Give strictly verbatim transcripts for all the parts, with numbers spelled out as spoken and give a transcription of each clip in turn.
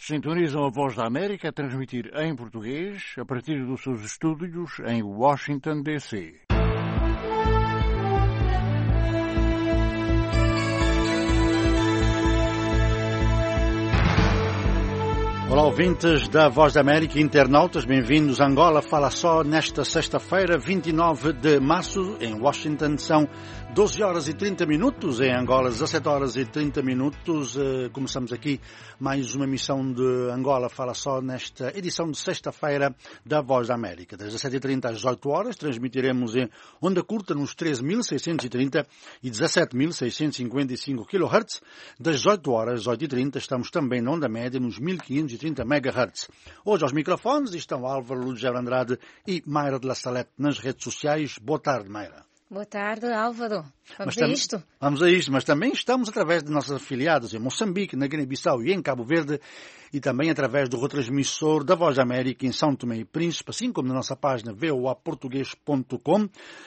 Sintonizam a Voz da América a transmitir em português a partir dos seus estúdios em Washington, D C Olá, ouvintes da Voz da América, internautas, bem-vindos a Angola Fala Só nesta sexta-feira, vinte e nove de março, em Washington. São doze horas e trinta minutos, em Angola dezassete horas e trinta minutos. Começamos aqui mais uma emissão de Angola Fala Só nesta edição de sexta-feira da Voz da América. Das dezessete e trinta às dezoito horas, transmitiremos em onda curta nos treze mil seiscentos e trinta e dezassete mil seiscentos e cinquenta e cinco quilohertz. Das dezoito horas às dezoito e trinta estamos também na onda média nos mil quinhentos e trinta megahertz. Hoje aos microfones estão Álvaro Lugero Andrade e Mayra de la Salete nas redes sociais. Boa tarde, Mayra. Boa tarde, Álvaro. Vamos tam- a isto? Vamos a isto, mas também estamos através de nossos afiliados em Moçambique, na Guiné-Bissau e em Cabo Verde, e também através do retransmissor da Voz da América em São Tomé e Príncipe, assim como na nossa página v o a português ponto com,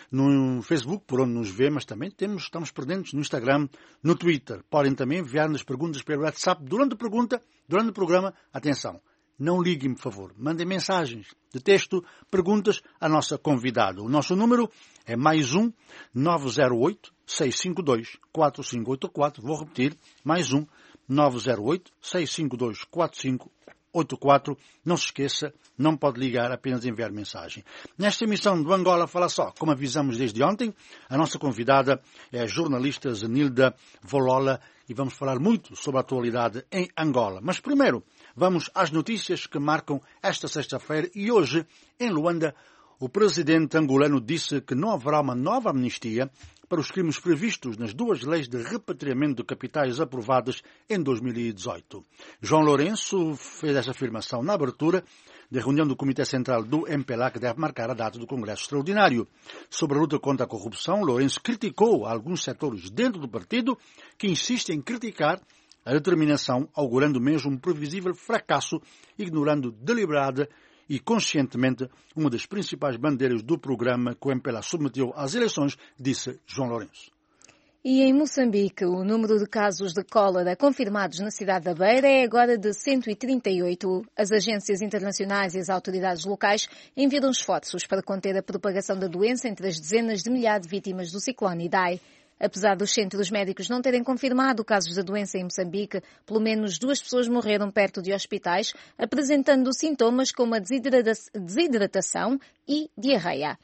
no Facebook, por onde nos vê, mas também temos, estamos presentes no Instagram, no Twitter. Podem também enviar-nos perguntas pelo WhatsApp durante a pergunta, durante o programa. Atenção, não liguem, por favor. Mandem mensagens de texto, perguntas à nossa convidada. O nosso número é mais um nove zero oito, seis cinco dois, quatro cinco oito quatro. Vou repetir, mais um nove zero oito, seis cinco dois, quatro cinco oito quatro. Não se esqueça, não pode ligar, apenas enviar mensagem. Nesta emissão do Angola Fala Só, como avisamos desde ontem, a nossa convidada é a jornalista Zenilda Volola e vamos falar muito sobre a atualidade em Angola. Mas primeiro, vamos às notícias que marcam esta sexta-feira e hoje, em Luanda, o presidente angolano disse que não haverá uma nova amnistia para os crimes previstos nas duas leis de repatriamento de capitais aprovadas em dois mil e dezoito. João Lourenço fez essa afirmação na abertura da reunião do Comitê Central do M P L A, que deve marcar a data do Congresso Extraordinário. Sobre a luta contra a corrupção, Lourenço criticou alguns setores dentro do partido que insistem em criticar a determinação, augurando mesmo um previsível fracasso, ignorando deliberada e conscientemente uma das principais bandeiras do programa que o M P L A submeteu às eleições, disse João Lourenço. E em Moçambique, o número de casos de cólera confirmados na cidade da Beira é agora de cento e trinta e oito. As agências internacionais e as autoridades locais enviam esforços para conter a propagação da doença entre as dezenas de milhares de vítimas do ciclone Idai. Apesar dos centros médicos não terem confirmado casos da doença em Moçambique, pelo menos duas pessoas morreram perto de hospitais, apresentando sintomas como a desidratação e diarreia.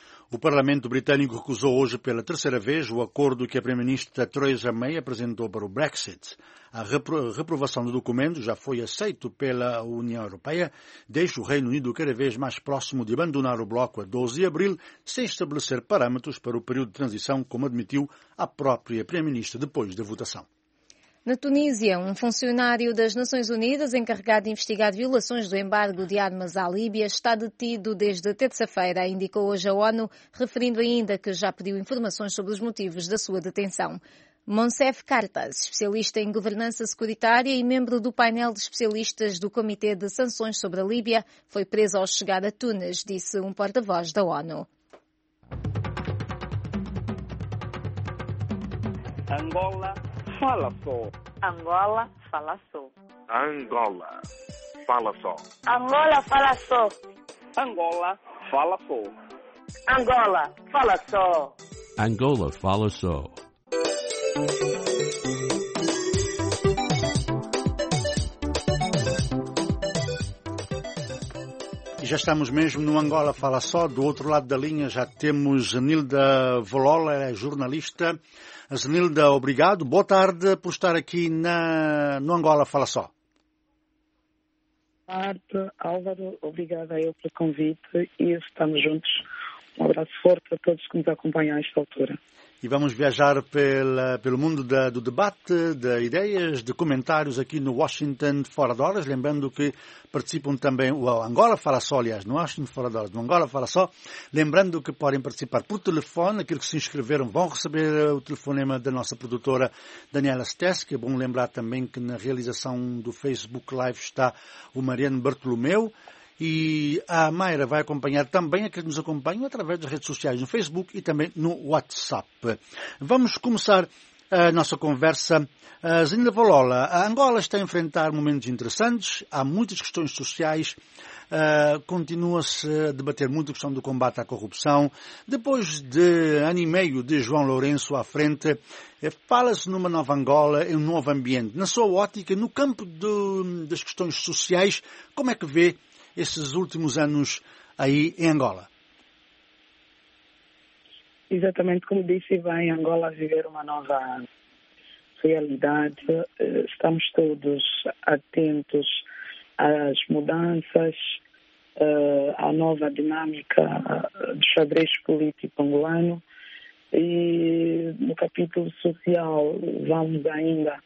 O Parlamento Britânico recusou hoje pela terceira vez o acordo que a Primeira-Ministra Theresa May apresentou para o Brexit. A repro- reprovação do documento já foi aceito pela União Europeia, deixa o Reino Unido cada vez mais próximo de abandonar o bloco a doze de abril, sem estabelecer parâmetros para o período de transição, como admitiu a própria Primeira-Ministra depois da votação. Na Tunísia, um funcionário das Nações Unidas encarregado de investigar violações do embargo de armas à Líbia está detido desde terça-feira, indicou hoje a ONU, referindo ainda que já pediu informações sobre os motivos da sua detenção. Monsef Cartas, especialista em governança securitária e membro do painel de especialistas do Comitê de Sanções sobre a Líbia, foi preso ao chegar a Tunis, disse um porta-voz da ONU. Angola Fala Só. Angola Fala Só. Angola Fala Só. Angola Fala Só. Angola Fala Só. Angola Fala Só. Angola Fala Só. E já estamos mesmo no Angola Fala Só. Do outro lado da linha já temos Zenilda Volola, ela é jornalista. Zenilda, obrigado. Boa tarde por estar aqui na, no Angola Fala Só. Boa tarde, Álvaro. Obrigada a eu pelo convite e estamos juntos. Um abraço forte a todos que nos acompanham a esta altura. E vamos viajar pela, pelo mundo da, do debate, de ideias, de comentários aqui no Washington Fora de Horas. Lembrando que participam também o Angola Fala Só, aliás, no Washington Fora de Horas, no Angola Fala Só. Lembrando que podem participar por telefone. Aqueles que se inscreveram vão receber o telefonema da nossa produtora Daniela Steschi. É bom lembrar também que na realização do Facebook Live está o Mariano Bartolomeu. E a Mayra vai acompanhar também aqueles que nos acompanham através das redes sociais, no Facebook e também no WhatsApp. Vamos começar a nossa conversa. Uh, Zenilda Valola, a Angola está a enfrentar momentos interessantes, há muitas questões sociais, uh, continua-se a debater muito a questão do combate à corrupção. Depois de ano e meio de João Lourenço à frente, uh, fala-se numa nova Angola, em um novo ambiente. Na sua ótica, no campo do, das questões sociais, como é que vê esses últimos anos aí em Angola? Exatamente como disse, vai Angola viver uma nova realidade. Estamos todos atentos às mudanças, à nova dinâmica do xadrez político angolano. E no capítulo social vamos ainda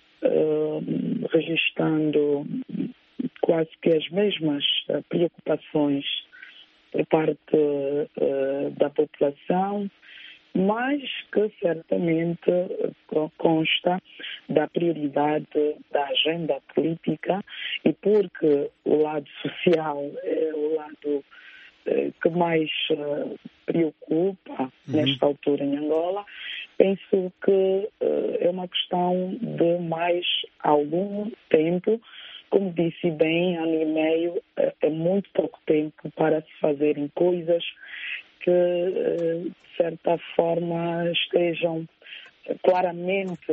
uh, registrando quase que as mesmas preocupações por parte uh, da população, mas que certamente consta da prioridade da agenda política, e porque o lado social é o lado uh, que mais uh, preocupa uhum. nesta altura em Angola, penso que uh, é uma questão de mais algum tempo. Como disse bem, ano e meio é muito pouco tempo para se fazerem coisas que, de certa forma, estejam claramente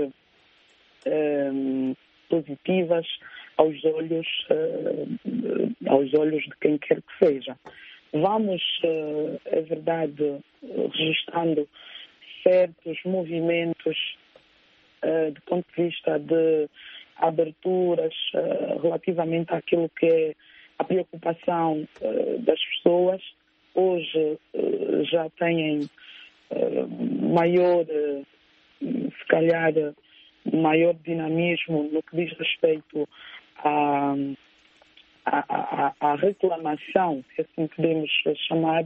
um, positivas aos olhos, uh, aos olhos de quem quer que seja. Vamos, uh, é verdade, registrando certos movimentos uh, do ponto de vista de aberturas uh, relativamente àquilo que é a preocupação uh, das pessoas. Hoje uh, já têm uh, maior, uh, se calhar, uh, maior dinamismo no que diz respeito à, à, à, à reclamação, se assim podemos chamar,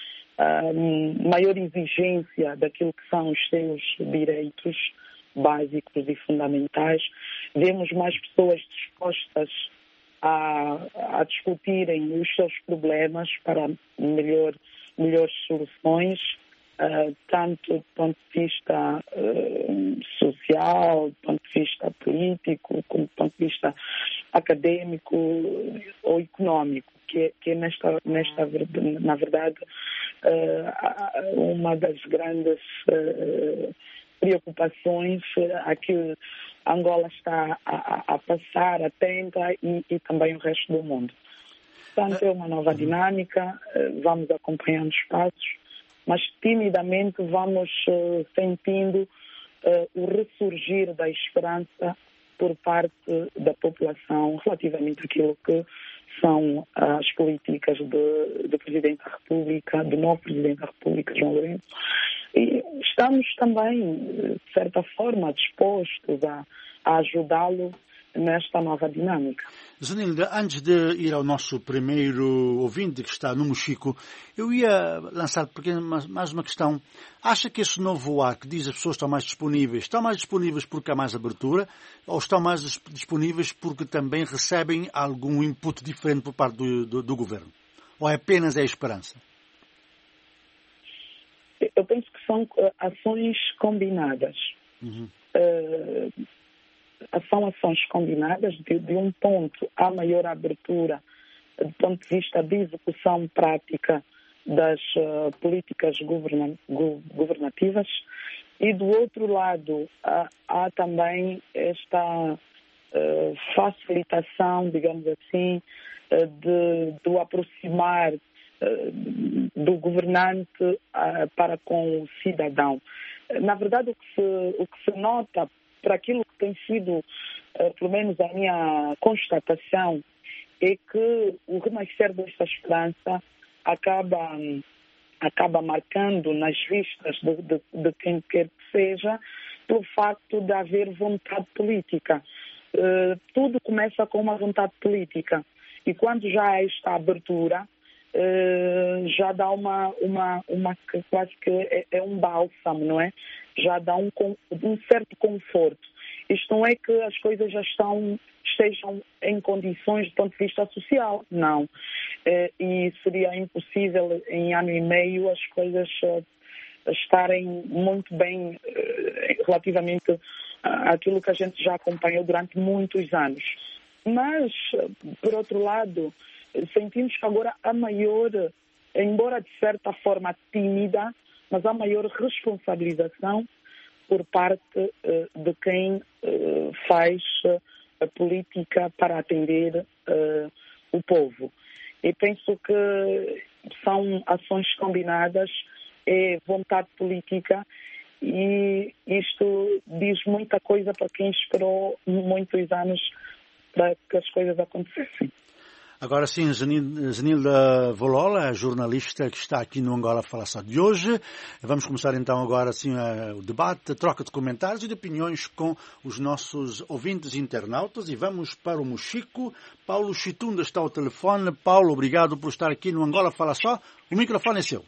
uh, maior exigência daquilo que são os seus direitos básicos e fundamentais. Vemos mais pessoas dispostas a, a discutirem os seus problemas para melhor, melhores soluções, uh, tanto do ponto de vista uh, social, do ponto de vista político, como do ponto de vista académico ou económico, que é, que é nesta, nesta, na verdade, uh, uma das grandes uh, preocupações a que Angola está a, a passar, atenta, e, e também o resto do mundo. Portanto, é uma nova dinâmica, vamos acompanhando os passos, mas timidamente vamos uh, sentindo uh, o ressurgir da esperança por parte da população relativamente àquilo que são as políticas do, do Presidente da República, do novo Presidente da República, João Lourenço. E estamos também, de certa forma, dispostos a, a ajudá-lo nesta nova dinâmica. Zenilda, antes de ir ao nosso primeiro ouvinte, que está no Mochico, eu ia lançar mais uma questão. Acha que esse novo ar que diz que as pessoas estão mais disponíveis, estão mais disponíveis porque há mais abertura, ou estão mais disponíveis porque também recebem algum input diferente por parte do, do, do governo? Ou é apenas a esperança? Eu penso que são ações combinadas. Uhum. Uh, são ações combinadas. De, de um ponto, há maior abertura do ponto de vista de execução prática das uh, políticas governa, go, governativas, e do outro lado há, há também esta uh, facilitação, digamos assim, uh, de, do aproximar do governante uh, para com o cidadão. Na verdade, o que se, o que se nota, para aquilo que tem sido, uh, pelo menos a minha constatação, é que o renascer desta esperança acaba, um, acaba marcando nas vistas de, de, de quem quer que seja, pelo facto de haver vontade política. Uh, tudo começa com uma vontade política, e quando já há esta abertura, Uh, já dá uma, uma, uma quase que é, é um bálsamo, não é? Já dá um, um certo conforto. Isto não é que as coisas já estão, estejam em condições do ponto de vista social, não. Uh, e seria impossível em ano e meio as coisas uh, estarem muito bem relativamente àquilo que a gente já acompanhou durante muitos anos. Mas, por outro lado, sentimos que agora a maior, embora de certa forma tímida, mas a maior responsabilização por parte uh, de quem uh, faz uh, a política para atender uh, o povo. E penso que são ações combinadas, é vontade política, e isto diz muita coisa para quem esperou muitos anos para que as coisas acontecessem. Agora sim, Zenilda Volola, jornalista que está aqui no Angola Fala Só de hoje. Vamos começar então agora assim o debate, a troca de comentários e de opiniões com os nossos ouvintes internautas. E vamos para o Mochico. Paulo Chitunda está ao telefone. Paulo, obrigado por estar aqui no Angola Fala Só. O microfone é seu.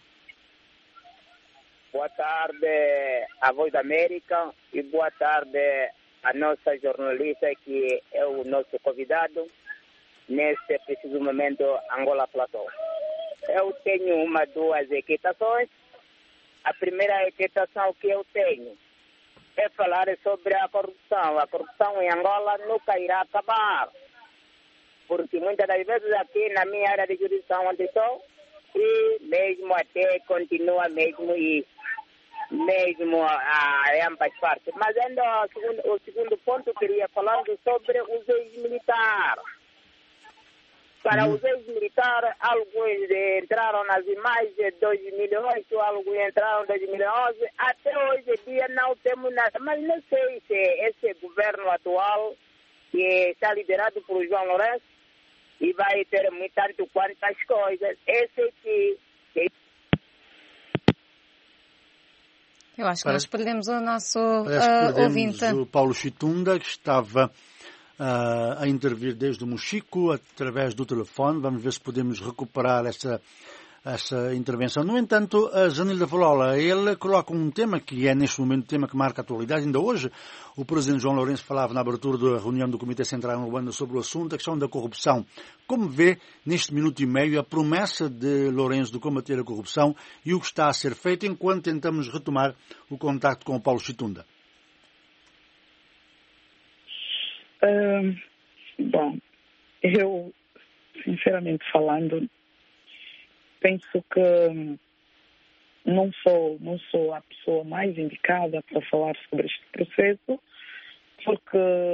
Boa tarde à Voz da América e boa tarde à nossa jornalista que é o nosso convidado. Neste preciso momento, Angola Platô. Eu tenho uma, duas equitações. A primeira equitação que eu tenho é falar sobre a corrupção. A corrupção em Angola nunca irá acabar. Porque muitas das vezes aqui na minha área de jurisdição onde estou, e mesmo até continua mesmo e mesmo a, a ambas partes. Mas ainda o segundo, o segundo ponto eu queria falar sobre os ex-militares. Para os ex-militares, alguns entraram nas imagens de dois mil e oito, alguns entraram em dois mil e onze. Até hoje em dia não temos nada. Mas não sei se esse governo atual, que está liderado por João Lourenço, e vai ter muito tanto quantas coisas. Esse aqui... Eu acho que Parece, nós perdemos o nosso uh, uh, ouvinte. O Paulo Chitunda, que estava... Uh, a intervir desde o Mochico, através do telefone. Vamos ver se podemos recuperar essa, essa intervenção. No entanto, a Zenilda Volola, ele coloca um tema que é neste momento um tema que marca a atualidade. Ainda hoje, o Presidente João Lourenço falava na abertura da reunião do Comitê Central em Luanda sobre o assunto, a questão da corrupção. Como vê, neste minuto e meio, a promessa de Lourenço de combater a corrupção e o que está a ser feito enquanto tentamos retomar o contacto com o Paulo Chitunda? Uh, bom, eu, sinceramente falando, penso que não sou, não sou a pessoa mais indicada para falar sobre este processo, porque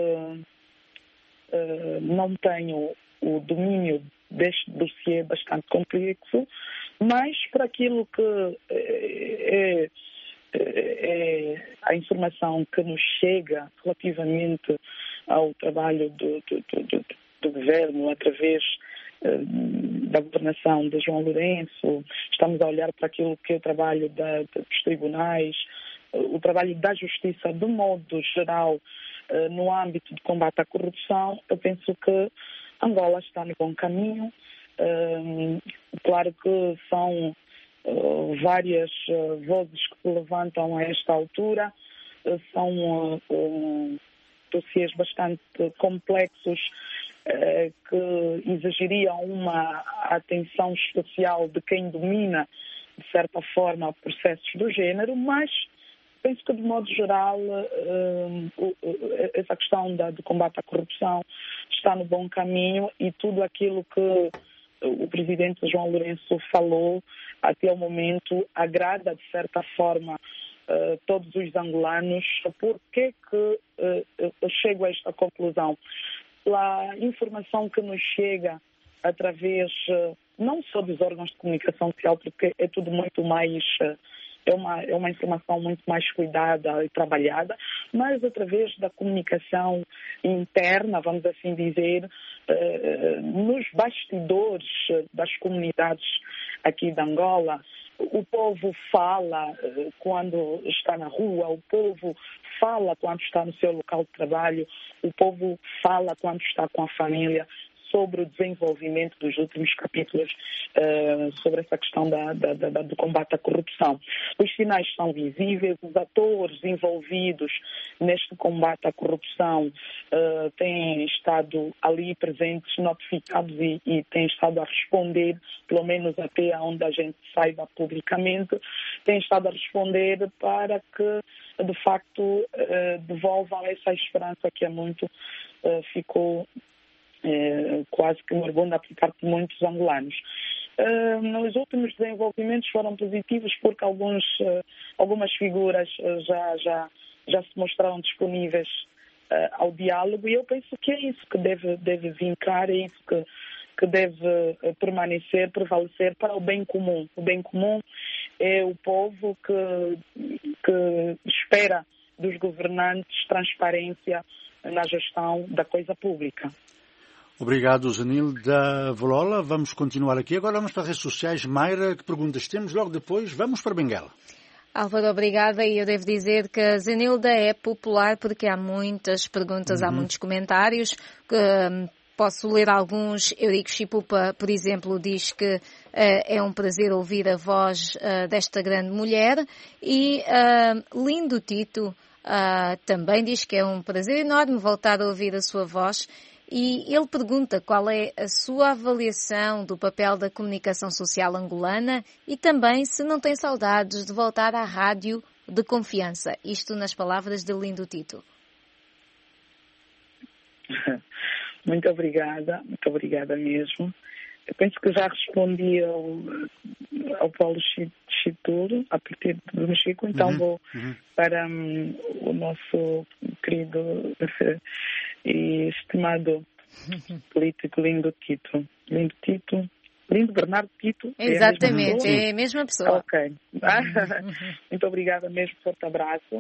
uh, não tenho o domínio deste dossiê bastante complexo, mas para aquilo que é, é, é a informação que nos chega relativamente ao trabalho do, do, do, do governo através uh, da governação de João Lourenço, estamos a olhar para aquilo que é o trabalho da, dos tribunais, uh, o trabalho da justiça de modo geral uh, no âmbito de combate à corrupção. Eu penso que Angola está no bom caminho. Uh, claro que são uh, várias uh, vozes que se levantam a esta altura, uh, são uh, uh, dossiês bastante complexos eh, que exigiriam uma atenção especial de quem domina, de certa forma, processos do género, mas penso que, de modo geral, eh, essa questão da, do combate à corrupção está no bom caminho e tudo aquilo que o Presidente João Lourenço falou até o momento agrada, de certa forma, Uh, todos os angolanos. Por que que uh, eu chego a esta conclusão? Pela informação que nos chega através, uh, não só dos órgãos de comunicação social, porque é tudo muito mais, uh, é, uma, é uma informação muito mais cuidada e trabalhada, mas através da comunicação interna, vamos assim dizer, uh, nos bastidores das comunidades aqui de Angola. O povo fala uh, quando está na rua, o povo fala quando está no seu local de trabalho, o povo fala quando está com a família sobre o desenvolvimento dos últimos capítulos uh, sobre essa questão da, da, da, do combate à corrupção. Os sinais são visíveis, os atores envolvidos neste combate à corrupção uh, têm estado ali presentes, notificados e, e têm estado a responder, pelo menos até onde a gente saiba publicamente, têm estado a responder para que, de facto, uh, devolvam essa esperança que há muito uh, ficou uh, quase que moribunda por parte de muitos angolanos. Uh, os últimos desenvolvimentos foram positivos porque alguns, uh, algumas figuras uh, já, já, já se mostraram disponíveis uh, ao diálogo, e eu penso que é isso que deve, deve vincar, é isso que, que deve uh, permanecer, prevalecer para o bem comum. O bem comum é o povo que, que espera dos governantes transparência na gestão da coisa pública. Obrigado, Zenilda Volola. Vamos continuar aqui. Agora vamos para as redes sociais. Mayra, que perguntas temos? Logo depois vamos para Benguela. Álvaro, obrigada. E eu devo dizer que a Zenilda é popular porque há muitas perguntas, uhum. há muitos comentários. Que, um, posso ler alguns. Eurico Chipupa, por exemplo, diz que uh, é um prazer ouvir a voz uh, desta grande mulher. E uh, Lindo Tito uh, também diz que é um prazer enorme voltar a ouvir a sua voz. E ele pergunta qual é a sua avaliação do papel da comunicação social angolana e também se não tem saudades de voltar à rádio de confiança. Isto nas palavras de Lindo Tito. Muito obrigada, muito obrigada mesmo. Eu penso que já respondi ao, ao Paulo Chituro a partir do Mexico, então uhum, vou uhum. para um, o nosso querido e estimado político Lindo Tito. Lindo Tito, Lindo Bernardo Tito. Exatamente, é a mesma pessoa. Ok. Muito obrigada mesmo, forte abraço.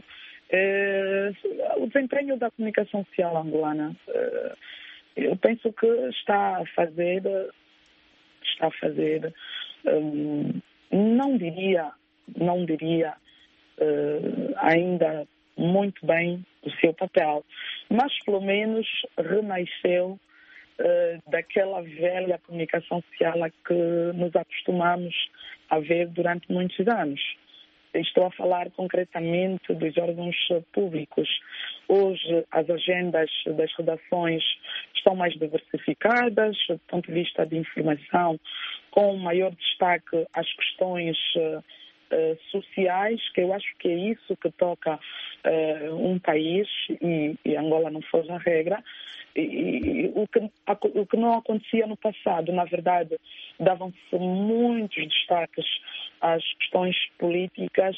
Uh, o desempenho da comunicação social angolana, uh, eu penso que está a fazer, está a fazer, um, não diria, não diria uh, ainda muito bem o seu papel, mas pelo menos renasceu uh, daquela velha comunicação social a que nos acostumamos a ver durante muitos anos. Estou a falar concretamente dos órgãos públicos. Hoje as agendas das redações estão mais diversificadas, do ponto de vista de informação, com maior destaque às questões uh, uh, sociais, que eu acho que é isso que toca uh, um país, e, e Angola não foge a regra. E, e, o, que, a, o que não acontecia no passado, na verdade, davam-se muitos destaques às questões políticas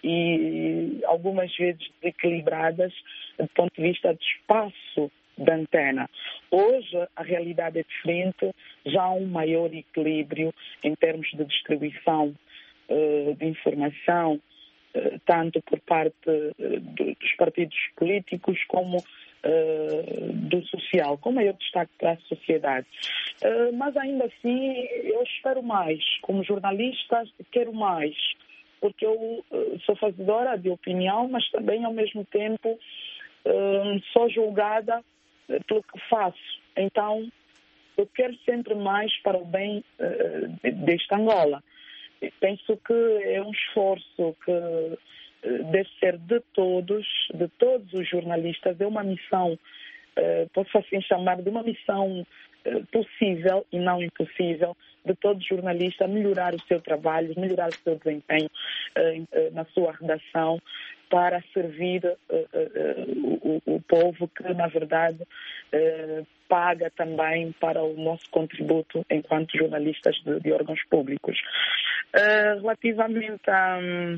e algumas vezes desequilibradas do ponto de vista de espaço da antena. Hoje a realidade é diferente, já há um maior equilíbrio em termos de distribuição uh, de informação, uh, tanto por parte uh, dos partidos políticos como uh, do social, com maior destaque para a sociedade. Uh, mas ainda assim eu espero mais. Como jornalista quero mais, porque eu uh, sou fazedora de opinião, mas também ao mesmo tempo uh, sou julgada pelo que faço. Então, eu quero sempre mais para o bem uh, desta Angola. Penso que é um esforço que uh, deve ser de todos, de todos os jornalistas. É uma missão, uh, posso assim chamar de uma missão uh, possível e não impossível, de todo jornalista melhorar o seu trabalho, melhorar o seu desempenho uh, uh, na sua redação, para servir uh, uh, uh, o, o povo que, na verdade, uh, paga também para o nosso contributo enquanto jornalistas de, de órgãos públicos. Uh, relativamente à,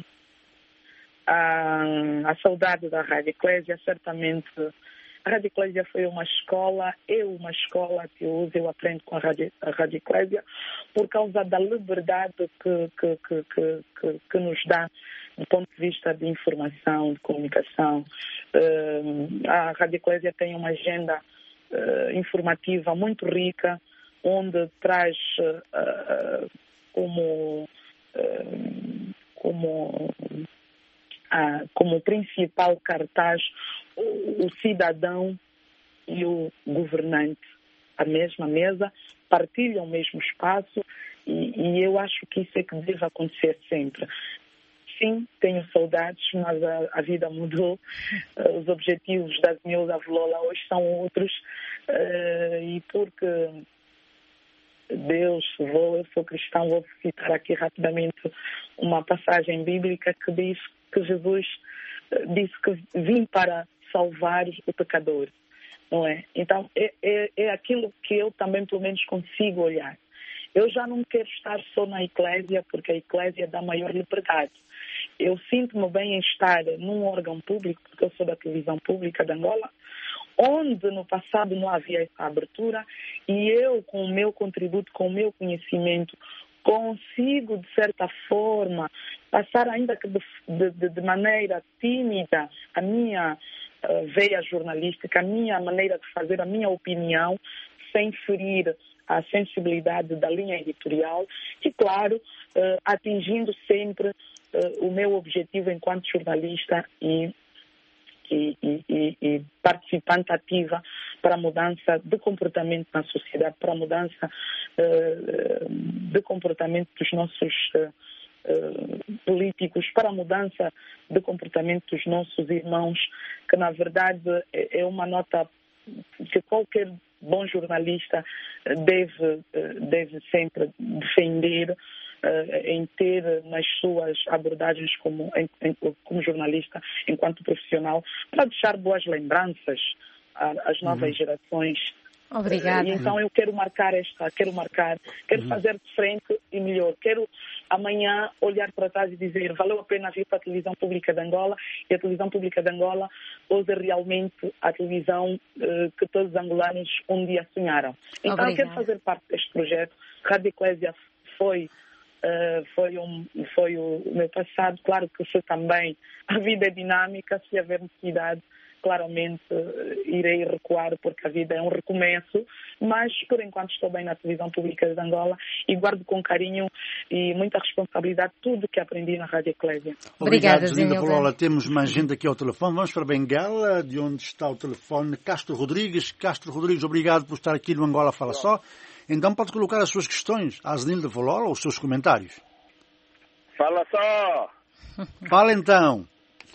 à, à saudade da Rádio Eclésia, certamente a Rádio Eclésia foi uma escola, é uma escola que eu uso, eu aprendo com a Rádio, a Rádio Eclésia, por causa da liberdade que, que, que, que, que, que nos dá do ponto de vista de informação, de comunicação. Uh, a Rádio Eclésia tem uma agenda uh, informativa muito rica, onde traz uh, uh, como, uh, como, uh, como principal cartaz o, o cidadão e o governante à mesma mesa, partilham o mesmo espaço e, e eu acho que isso é que deve acontecer sempre. Sim, tenho saudades, mas a, a vida mudou. Uh, os objetivos da Zenilda Vlola hoje são outros. Uh, e porque Deus, vou, eu sou cristão, vou citar aqui rapidamente uma passagem bíblica que diz que Jesus uh, disse que vim para salvar o pecador, não é? Então, é, é, é aquilo que eu também, pelo menos, consigo olhar. Eu já não quero estar só na eclésia, porque a eclésia dá maior liberdade. Eu sinto-me bem em estar num órgão público, porque eu sou da televisão pública de Angola, onde no passado não havia essa abertura, e eu, com o meu contributo, com o meu conhecimento, consigo, de certa forma, passar ainda que de, de, de maneira tímida a minha uh, veia jornalística, a minha maneira de fazer, a minha opinião, sem ferir a sensibilidade da linha editorial e, claro, uh, atingindo sempre uh, o meu objetivo enquanto jornalista e, e, e, e participante ativa para a mudança de comportamento na sociedade, para a mudança uh, de comportamento dos nossos uh, uh, políticos, para a mudança de comportamento dos nossos irmãos, que, na verdade, é, é uma nota que qualquer bom jornalista deve, deve sempre defender uh, em ter nas suas abordagens como, em, em, como jornalista, enquanto profissional, para deixar boas lembranças às novas uhum. gerações. Obrigada. E então eu quero marcar esta, quero marcar, quero uhum. fazer de frente e melhor. Quero amanhã olhar para trás e dizer valeu a pena vir para a televisão pública de Angola, e a televisão pública de Angola hoje é realmente a televisão uh, que todos os angolanos um dia sonharam. Então Obrigada. Eu quero fazer parte deste projeto. Rádio Eclésia foi, uh, foi, um, foi o meu passado. Claro que foi também, a vida é dinâmica, se haver necessidade, claramente irei recuar, porque a vida é um recomeço, mas por enquanto estou bem na televisão pública de Angola e guardo com carinho e muita responsabilidade tudo que aprendi na Rádio Eclésia. Obrigado, Zenilda Vlola. Temos mais gente aqui ao telefone. Vamos para Benguela, de onde está o telefone. Castro Rodrigues. Castro Rodrigues, obrigado por estar aqui no Angola Fala Só. Então pode colocar as suas questões à Zenilda Vlola ou os seus comentários. Fala só! Fala então!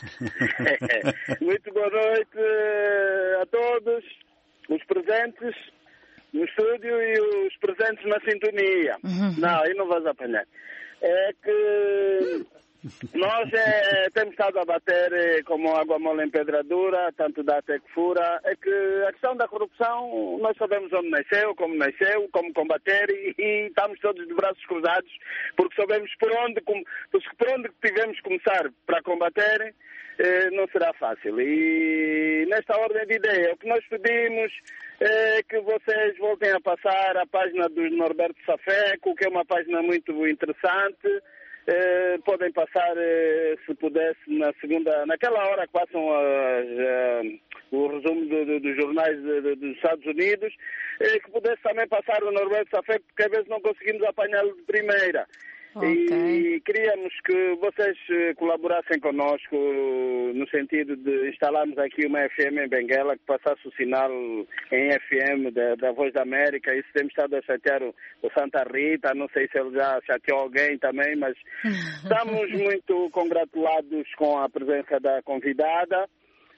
Muito boa noite a todos, os presentes no estúdio e os presentes na sintonia. Uhum. Não, aí não vais apanhar. É que nós é, temos estado a bater como água mole em pedra dura, tanto dá até que fura. É que a questão da corrupção, nós sabemos onde nasceu, como nasceu, como combater e, e estamos todos de braços cruzados, porque sabemos por onde, por onde tivemos que começar para combater. Não será fácil. E nesta ordem de ideia, o que nós pedimos é que vocês voltem a passar a página do Norberto Safeco, que é uma página muito interessante. Eh, podem passar, eh, se pudesse, na segunda, naquela hora que passam as, uh, o resumo do, do, dos jornais de, de, dos Estados Unidos, eh, que pudesse também passar o Norberto Safeco, porque às vezes não conseguimos apanhá-lo de primeira. Okay. E queríamos que vocês colaborassem connosco no sentido de instalarmos aqui uma F M em Benguela que passasse o sinal em F M da, da Voz da América. Isso temos estado a chatear o, o Santa Rita, não sei se ele já chateou alguém também, mas estamos muito congratulados com a presença da convidada.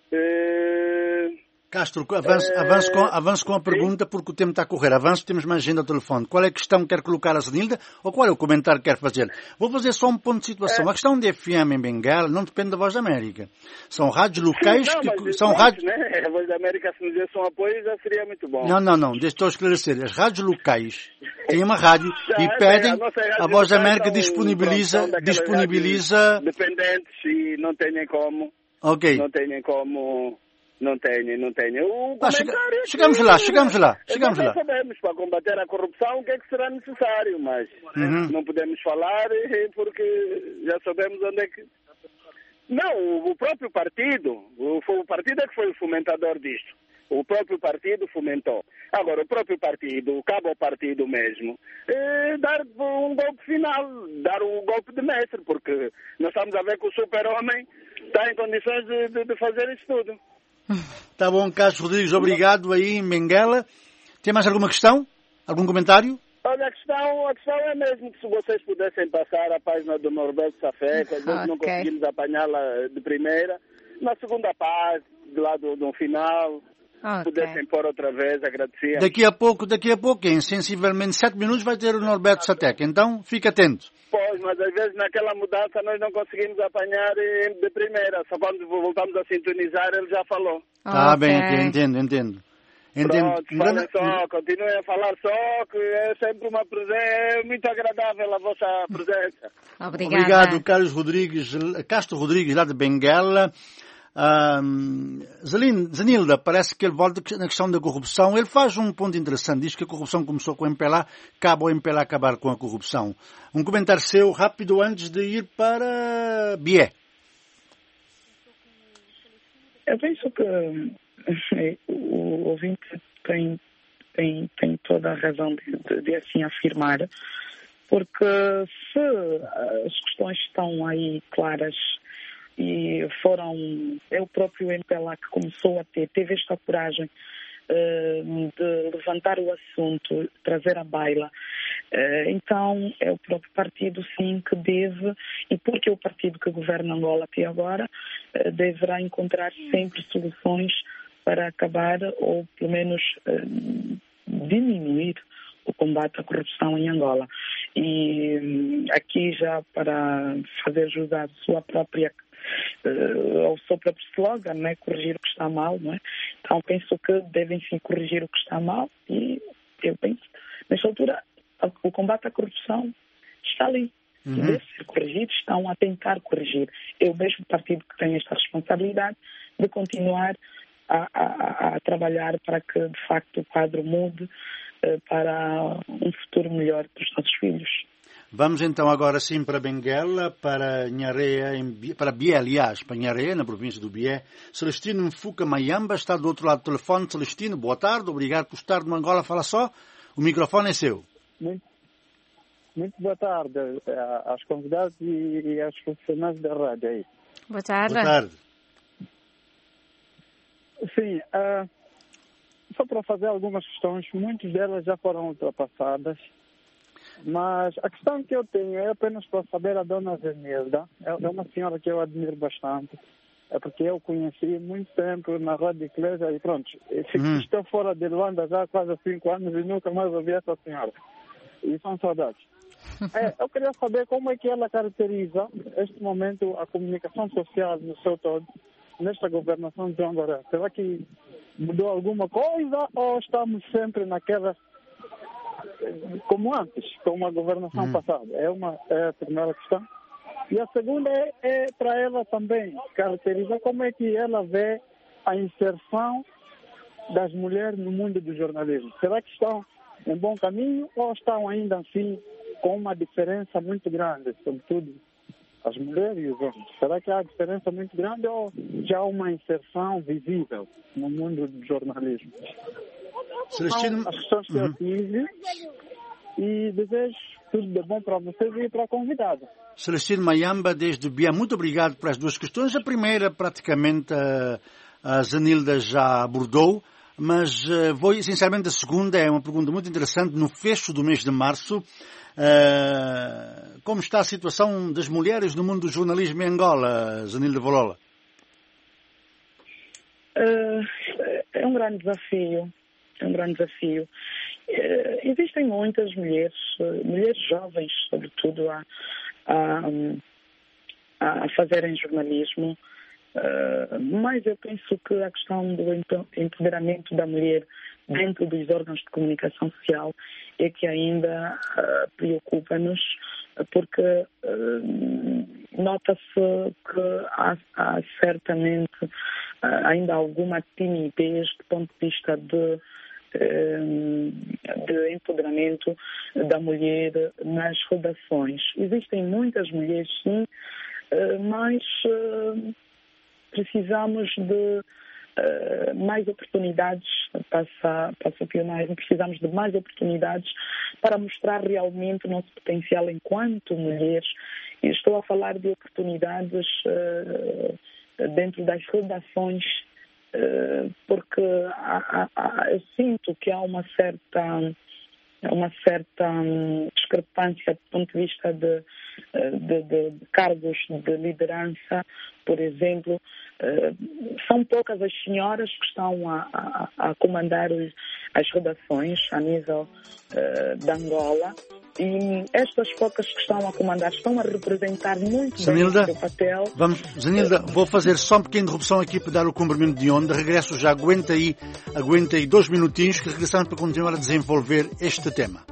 Uh... Castro, avance, avance, com, avance com a pergunta, porque o tempo está a correr. Avance, temos mais agenda ao telefone. Qual é a questão que quer colocar a Zenilda ou qual é o comentário que quer fazer? Vou fazer só um ponto de situação. A questão de F M em Benguela não depende da Voz da América. São rádios locais não, que são rádios... Né? A Voz da América, se nos desse um apoio, já seria muito bom. Não, não, não. Deixa eu esclarecer. As rádios locais têm uma rádio e pedem... A, a Voz da América disponibiliza... disponibiliza... dependentes e não têm como... Ok. Não têm como... Não tenho, não tenho. O ah, chega, chegamos lá, chegamos lá, chegamos lá. Sabemos, para combater a corrupção, o que é que será necessário, mas uhum. não podemos falar porque já sabemos onde é que... Não, o próprio partido, o, o partido é que foi o fomentador disto. O próprio partido fomentou. Agora, o próprio partido, cabe ao partido mesmo, é dar um golpe final, dar um golpe de mestre, porque nós estamos a ver que o super-homem está em condições de, de, de fazer isso tudo. Tá bom, Carlos Rodrigues, obrigado aí em Benguela. Tem mais alguma questão? Algum comentário? Olha, a questão, a questão é mesmo que se vocês pudessem passar a página do Norberto Safé, que às vezes não Ok. conseguimos apanhá-la de primeira, na segunda parte, do lado do final, se pudessem pôr outra vez, agradecia. Daqui a pouco, daqui a pouco, em sensivelmente sete minutos, vai ter o Norberto Sateca. Então, fique atento. Pois, mas às vezes naquela mudança nós não conseguimos apanhar eh, de primeira. Só quando voltamos a sintonizar ele já falou. Tá bem, entendo, entendo. Entendo. Pronto, falem só, continuem a falar só, que é sempre uma presença, é muito agradável a vossa presença. Obrigada. Obrigado, Carlos Rodrigues, Castro Rodrigues, lá de Benguela. Um, Zenilda, parece que ele volta na questão da corrupção. Ele faz um ponto interessante, diz que a corrupção começou com o M P L A, cabe ao M P L A acabar com a corrupção. Um comentário seu rápido antes de ir para Bié. Eu penso que o ouvinte tem, tem, tem toda a razão de, de, de assim afirmar, porque se as questões estão aí claras e foram, é o próprio M P L A que começou a ter, teve esta coragem uh, de levantar o assunto, trazer à baila. Uh, então é o próprio partido, sim, que deve, e porque é o partido que governa Angola até agora, uh, deverá encontrar sempre soluções para acabar ou pelo menos uh, diminuir o combate à corrupção em Angola. E um, aqui já para fazer jus à sua própria Uh, ao seu próprio slogan, né? Corrigir o que está mal, não é? Então penso que devem sim corrigir o que está mal e eu penso, nesta altura, o combate à corrupção está ali. Uhum. E deve ser corrigido, estão a tentar corrigir. É o mesmo partido que tem esta responsabilidade de continuar a, a, a trabalhar para que, de facto, o quadro mude uh, para um futuro melhor para os nossos filhos. Vamos então agora sim para Benguela, para Nhareia, para Bié, aliás, para Nhareia, na província do Bié. Celestino Mfuca Mayamba está do outro lado do telefone. Celestino, boa tarde, obrigado por estar no Angola Fala Só. O microfone é seu. Muito, muito boa tarde aos convidados e aos profissionais da rádio aí. Boa tarde. Boa tarde. Sim, uh, só para fazer algumas questões, muitas delas já foram ultrapassadas. Mas a questão que eu tenho é apenas para saber a dona Zenilda. É uma senhora que eu admiro bastante. É porque eu conheci muito tempo na Rádio Eclésia e pronto. Hum. Estou fora de Luanda já há quase cinco anos e nunca mais ouvi essa senhora. E são saudades. É, eu queria saber como é que ela caracteriza, neste momento, a comunicação social no seu todo, nesta governação de João Lourenço. Será que mudou alguma coisa ou estamos sempre naquela como antes, como a governação hum. passada? É, uma, é a primeira questão. E a segunda é, é para ela também caracterizar como é que ela vê a inserção das mulheres no mundo do jornalismo. Será que estão em bom caminho ou estão ainda assim com uma diferença muito grande, sobretudo as mulheres e os homens? Será que há diferença muito grande ou já há uma inserção visível no mundo do jornalismo? Celestino... São as questões que uhum. eu tive e desejo tudo de bom para vocês e para a convidada. Celestino Mayamba, desde Bié, muito obrigado por as duas questões. A primeira, praticamente, a, a Zenilda já abordou, mas uh, vou, essencialmente, a segunda é uma pergunta muito interessante. No fecho do mês de março, uh, como está a situação das mulheres no mundo do jornalismo em Angola, Zenilda Volola? Uh, é um grande desafio. É um grande desafio. Uh, existem muitas mulheres, uh, mulheres jovens, sobretudo, a, a, a fazerem jornalismo, uh, mas eu penso que a questão do empoderamento da mulher dentro dos órgãos de comunicação social é que ainda uh, preocupa-nos, porque uh, nota-se que há, há certamente uh, ainda alguma timidez do ponto de vista de de empoderamento da mulher nas redações. Existem muitas mulheres, sim, mas precisamos de mais oportunidades para essa pionagem, precisamos de mais oportunidades para mostrar realmente o nosso potencial enquanto mulheres. E estou a falar de oportunidades dentro das redações porque há, há, eu sinto que há uma certa, uma certa discrepância do ponto de vista de, de, de, de cargos de liderança, por exemplo. São poucas as senhoras que estão a, a, a comandar os, as redações a nível uh, de Angola, e estas poucas que estão a comandar estão a representar muito Zenilda, bem o papel. Vamos, Zenilda, vou fazer só uma pequena interrupção aqui para dar o comprimento de onda. Regresso já, aguenta aí, aguenta aí dois minutinhos que regressamos para continuar a desenvolver este tema.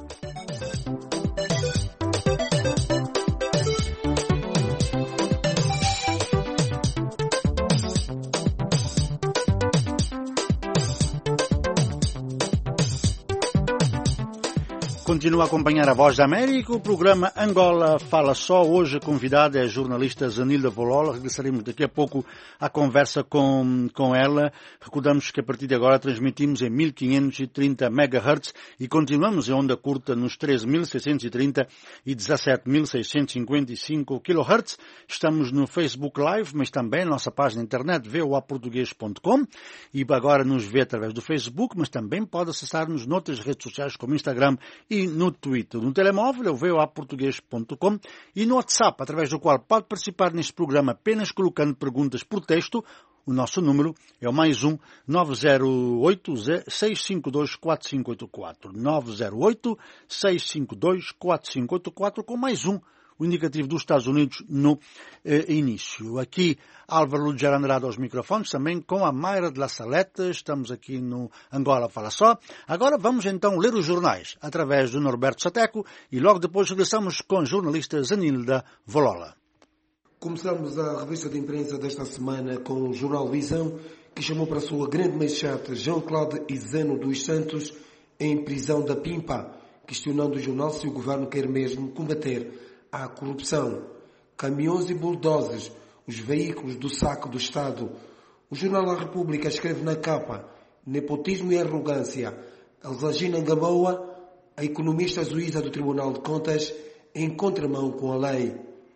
Continua a acompanhar a Voz da América, o programa Angola Fala Só. Hoje a convidada é a jornalista Zenilda Volola. Regressaremos daqui a pouco à conversa com, com ela. Recordamos que a partir de agora transmitimos em mil quinhentos e trinta megahertz e continuamos em onda curta nos treze mil seiscentos e trinta e dezassete mil seiscentos e cinquenta e cinco kilohertz. Estamos no Facebook Live, mas também na nossa página na internet v o a português ponto com, e agora nos vê através do Facebook, mas também pode acessar-nos noutras redes sociais como Instagram e no Twitter. No telemóvel é o v o a português ponto com e no WhatsApp, através do qual pode participar neste programa apenas colocando perguntas por texto. O nosso número é o mais um nove zero oito, seis cinco dois, quatro cinco oito quatro. nove zero oito, seis cinco dois, quatro cinco oito quatro, com mais um, o indicativo dos Estados Unidos no eh, início. Aqui Álvaro Lugero Andrade aos microfones, também com a Mayra de La Saleta. Estamos aqui no Angola Fala Só. Agora vamos então ler os jornais através do Norberto Sateco e logo depois regressamos com a jornalista Zenilda Volola. Começamos a revista de imprensa desta semana com o jornal Visão, que chamou para a sua grande manchete Jean-Claude Izeno dos Santos em prisão da Pimpa, questionando o jornal se o governo quer mesmo combater a corrupção. Caminhões e bulldozers, os veículos do saco do Estado. O jornal La República escreve na capa: nepotismo e arrogância. Elsagina Gamboa, a economista juíza do Tribunal de Contas, em contramão com a lei.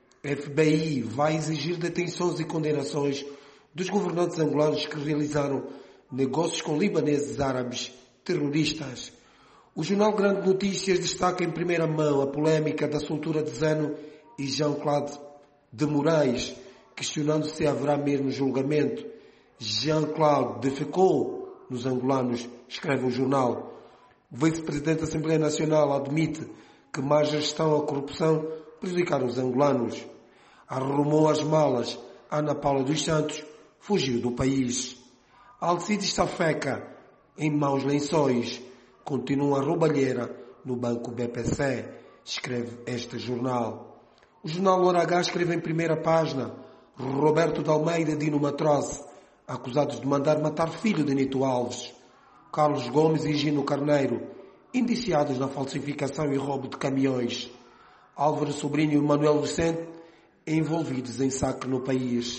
F B I vai exigir detenções e condenações dos governantes angolanos que realizaram negócios com libaneses árabes terroristas. O jornal Grande Notícias destaca em primeira mão a polémica da soltura de Zano e Jean-Claude de Moraes, questionando se haverá mesmo julgamento. Jean-Claude defecou nos angolanos, escreve o jornal. O vice-presidente da Assembleia Nacional admite que má gestão à corrupção prejudicaram os angolanos. Arrumou as malas. Ana Paula dos Santos fugiu do país. Alcides Safeca, em maus lençóis. Continua a roubalheira no Banco B P C, escreve este jornal. O jornal Hora H escreve em primeira página: Roberto de Almeida e Dino Matroce, acusados de mandar matar filho de Nito Alves. Carlos Gomes e Gino Carneiro, indiciados na falsificação e roubo de caminhões. Álvaro Sobrinho e Manuel Vicente, envolvidos em saque no país.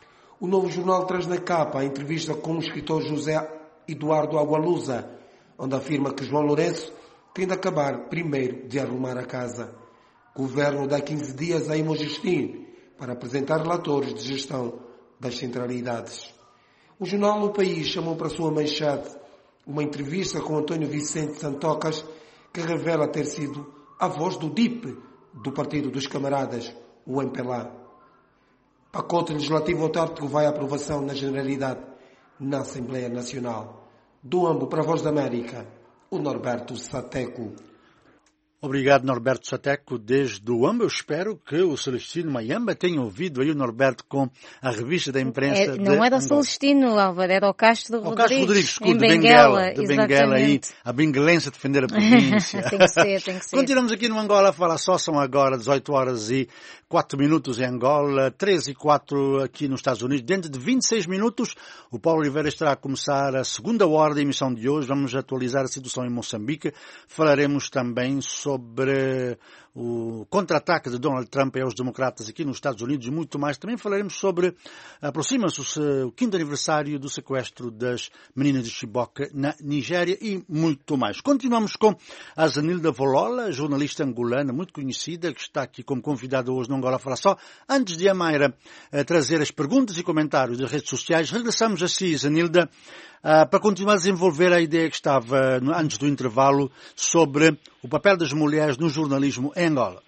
O Novo Jornal traz na capa a entrevista com o escritor José Eduardo Agualusa, onde afirma que João Lourenço tem de acabar primeiro de arrumar a casa. Governo dá quinze dias a Imogestine para apresentar relatores de gestão das centralidades. O jornal O País chamou para sua manchete uma entrevista com António Vicente Santocas, que revela ter sido a voz do D I P, do Partido dos Camaradas, o M P L A. Pacote legislativo autárquico vai à aprovação na Generalidade na Assembleia Nacional. Do Ambo para a Voz da América, o Norberto Sateco. Obrigado, Norberto Sateco, desde o Ambo. Eu espero que o Celestino Mayamba tenha ouvido aí o Norberto com a revista da imprensa. É, não era o Celestino, Álvaro, era o Castro Rodrigues. O Castro Rodrigues, em de Benguela, Benguela, de Benguela aí, a benguelense a defender a província. Tem que ser, tem que ser. Continuamos aqui no Angola Fala Só, são agora dezoito horas e quatro minutos em Angola, treze e quatro aqui nos Estados Unidos. Dentro de vinte e seis minutos, o Paulo Oliveira estará a começar a segunda hora da emissão de hoje. Vamos atualizar a situação em Moçambique. Falaremos também sobre sobre o contra-ataque de Donald Trump aos democratas aqui nos Estados Unidos e muito mais. Também falaremos sobre, aproxima-se o quinto aniversário do sequestro das meninas de Chibok na Nigéria e muito mais. Continuamos com a Zenilda Volola, jornalista angolana muito conhecida, que está aqui como convidada hoje no Angola Fala Só. Antes de a Mayra uh, trazer as perguntas e comentários das redes sociais, regressamos a si, Zenilda, uh, para continuar a desenvolver a ideia que estava uh, antes do intervalo sobre o papel das mulheres no jornalismo em Angola.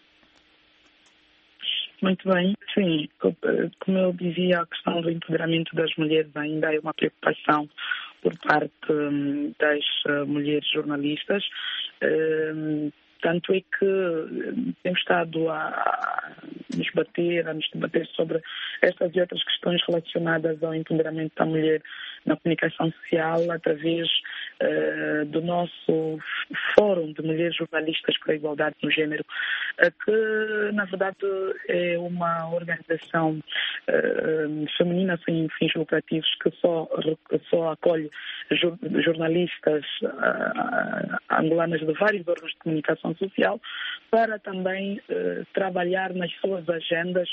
Muito bem, sim. Como eu dizia, a questão do empoderamento das mulheres ainda é uma preocupação por parte um, das uh, mulheres jornalistas. Um, Tanto é que temos estado a, a nos bater, a nos debater sobre estas e outras questões relacionadas ao empoderamento da mulher na comunicação social através uh, do nosso Fórum de Mulheres Jornalistas para a Igualdade no Gênero, uh, que na verdade é uma organização uh, feminina sem fins lucrativos que só, só acolhe jor, jornalistas uh, angolanas de vários órgãos de comunicação social para também uh, trabalhar nas suas agendas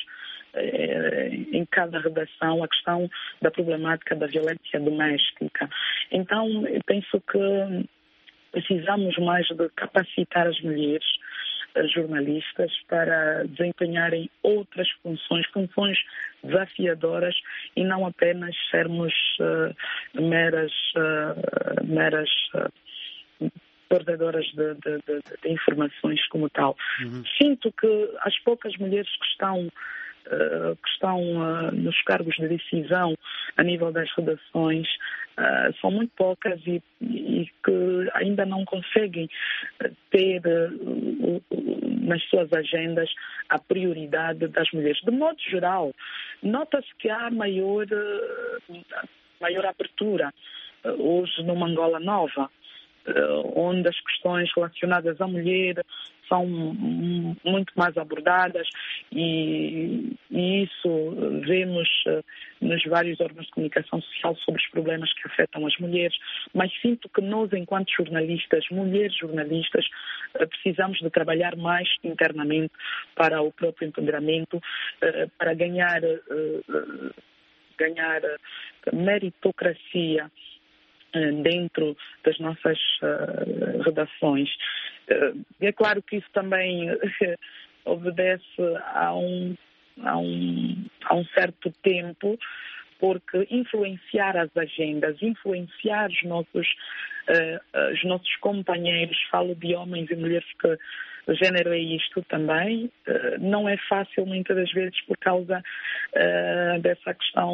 uh, em cada redação a questão da problemática da violência doméstica. Então, eu penso que precisamos mais de capacitar as mulheres uh, jornalistas para desempenharem outras funções, funções desafiadoras e não apenas sermos uh, meras, uh, meras uh, portadoras de, de, de, de informações como tal. Uhum. Sinto que as poucas mulheres que estão, uh, que estão uh, nos cargos de decisão a nível das redações uh, são muito poucas e, e que ainda não conseguem ter uh, uh, nas suas agendas a prioridade das mulheres. De modo geral, nota-se que há maior, uh, maior abertura uh, hoje numa Angola nova, onde as questões relacionadas à mulher são muito mais abordadas e, e isso vemos nos vários órgãos de comunicação social sobre os problemas que afetam as mulheres, mas sinto que nós, enquanto jornalistas, mulheres jornalistas, precisamos de trabalhar mais internamente para o próprio empoderamento, para ganhar, ganhar meritocracia dentro das nossas uh, redações. Uh, é claro que isso também uh, obedece a um, a, um, a um certo tempo, porque influenciar as agendas, influenciar os nossos, uh, os nossos companheiros, falo de homens e mulheres que o género é isto também, uh, não é fácil muitas das vezes por causa uh, dessa questão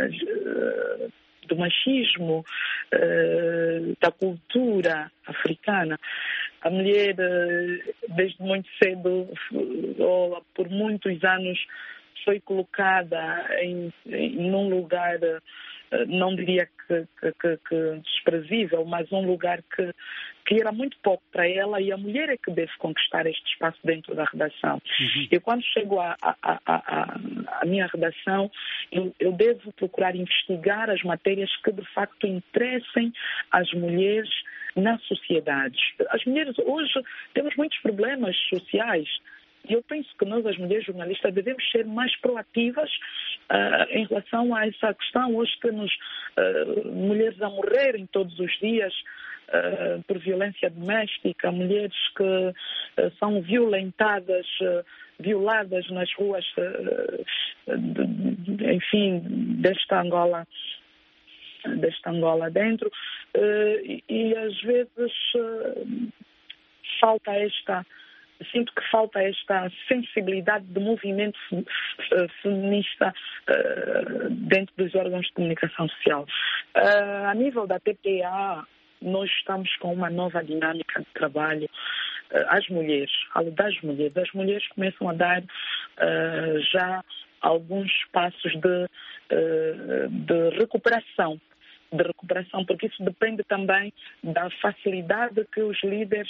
uh, do machismo, uh, da cultura africana. A mulher, uh, desde muito cedo, ou por muitos anos, foi colocada em, em um lugar, uh, não diria que, que, que, que desprezível, mas um lugar que, que era muito pouco para ela, e a mulher é que deve conquistar este espaço dentro da redação. Uhum. Eu, quando chego à a, a, a, a minha redação, eu, eu devo procurar investigar as matérias que de facto interessem às mulheres na sociedade. As mulheres hoje temos muitos problemas sociais. E eu penso que nós, as mulheres jornalistas, devemos ser mais proativas uh, em relação a essa questão. Hoje temos uh, mulheres a morrerem todos os dias uh, por violência doméstica, mulheres que uh, são violentadas, uh, violadas nas ruas, uh, de, de, enfim, desta Angola, desta Angola dentro. Uh, e, e às vezes uh, falta esta... Sinto que falta esta sensibilidade do movimento feminista uh, dentro dos órgãos de comunicação social. Uh, a nível da T P A, nós estamos com uma nova dinâmica de trabalho. Uh, as mulheres, falo das mulheres, as mulheres começam a dar uh, já alguns passos de, uh, de recuperação. de recuperação, porque isso depende também da facilidade que os líderes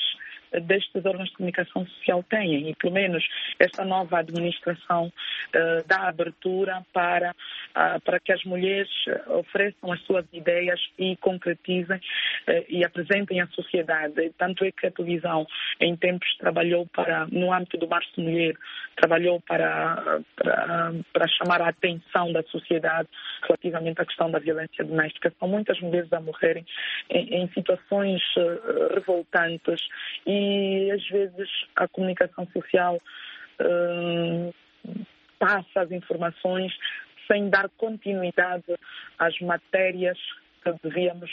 destes órgãos de comunicação social têm. E, pelo menos, esta nova administração uh, dá abertura para, uh, para que as mulheres ofereçam as suas ideias e concretizem uh, e apresentem à sociedade. Tanto é que a televisão, em tempos, trabalhou para, no âmbito do Março Mulher, trabalhou para, para, para chamar a atenção da sociedade relativamente à questão da violência doméstica. São muitas mulheres a morrerem em, em situações uh, revoltantes e, às vezes, a comunicação social uh, passa as informações sem dar continuidade às matérias que devíamos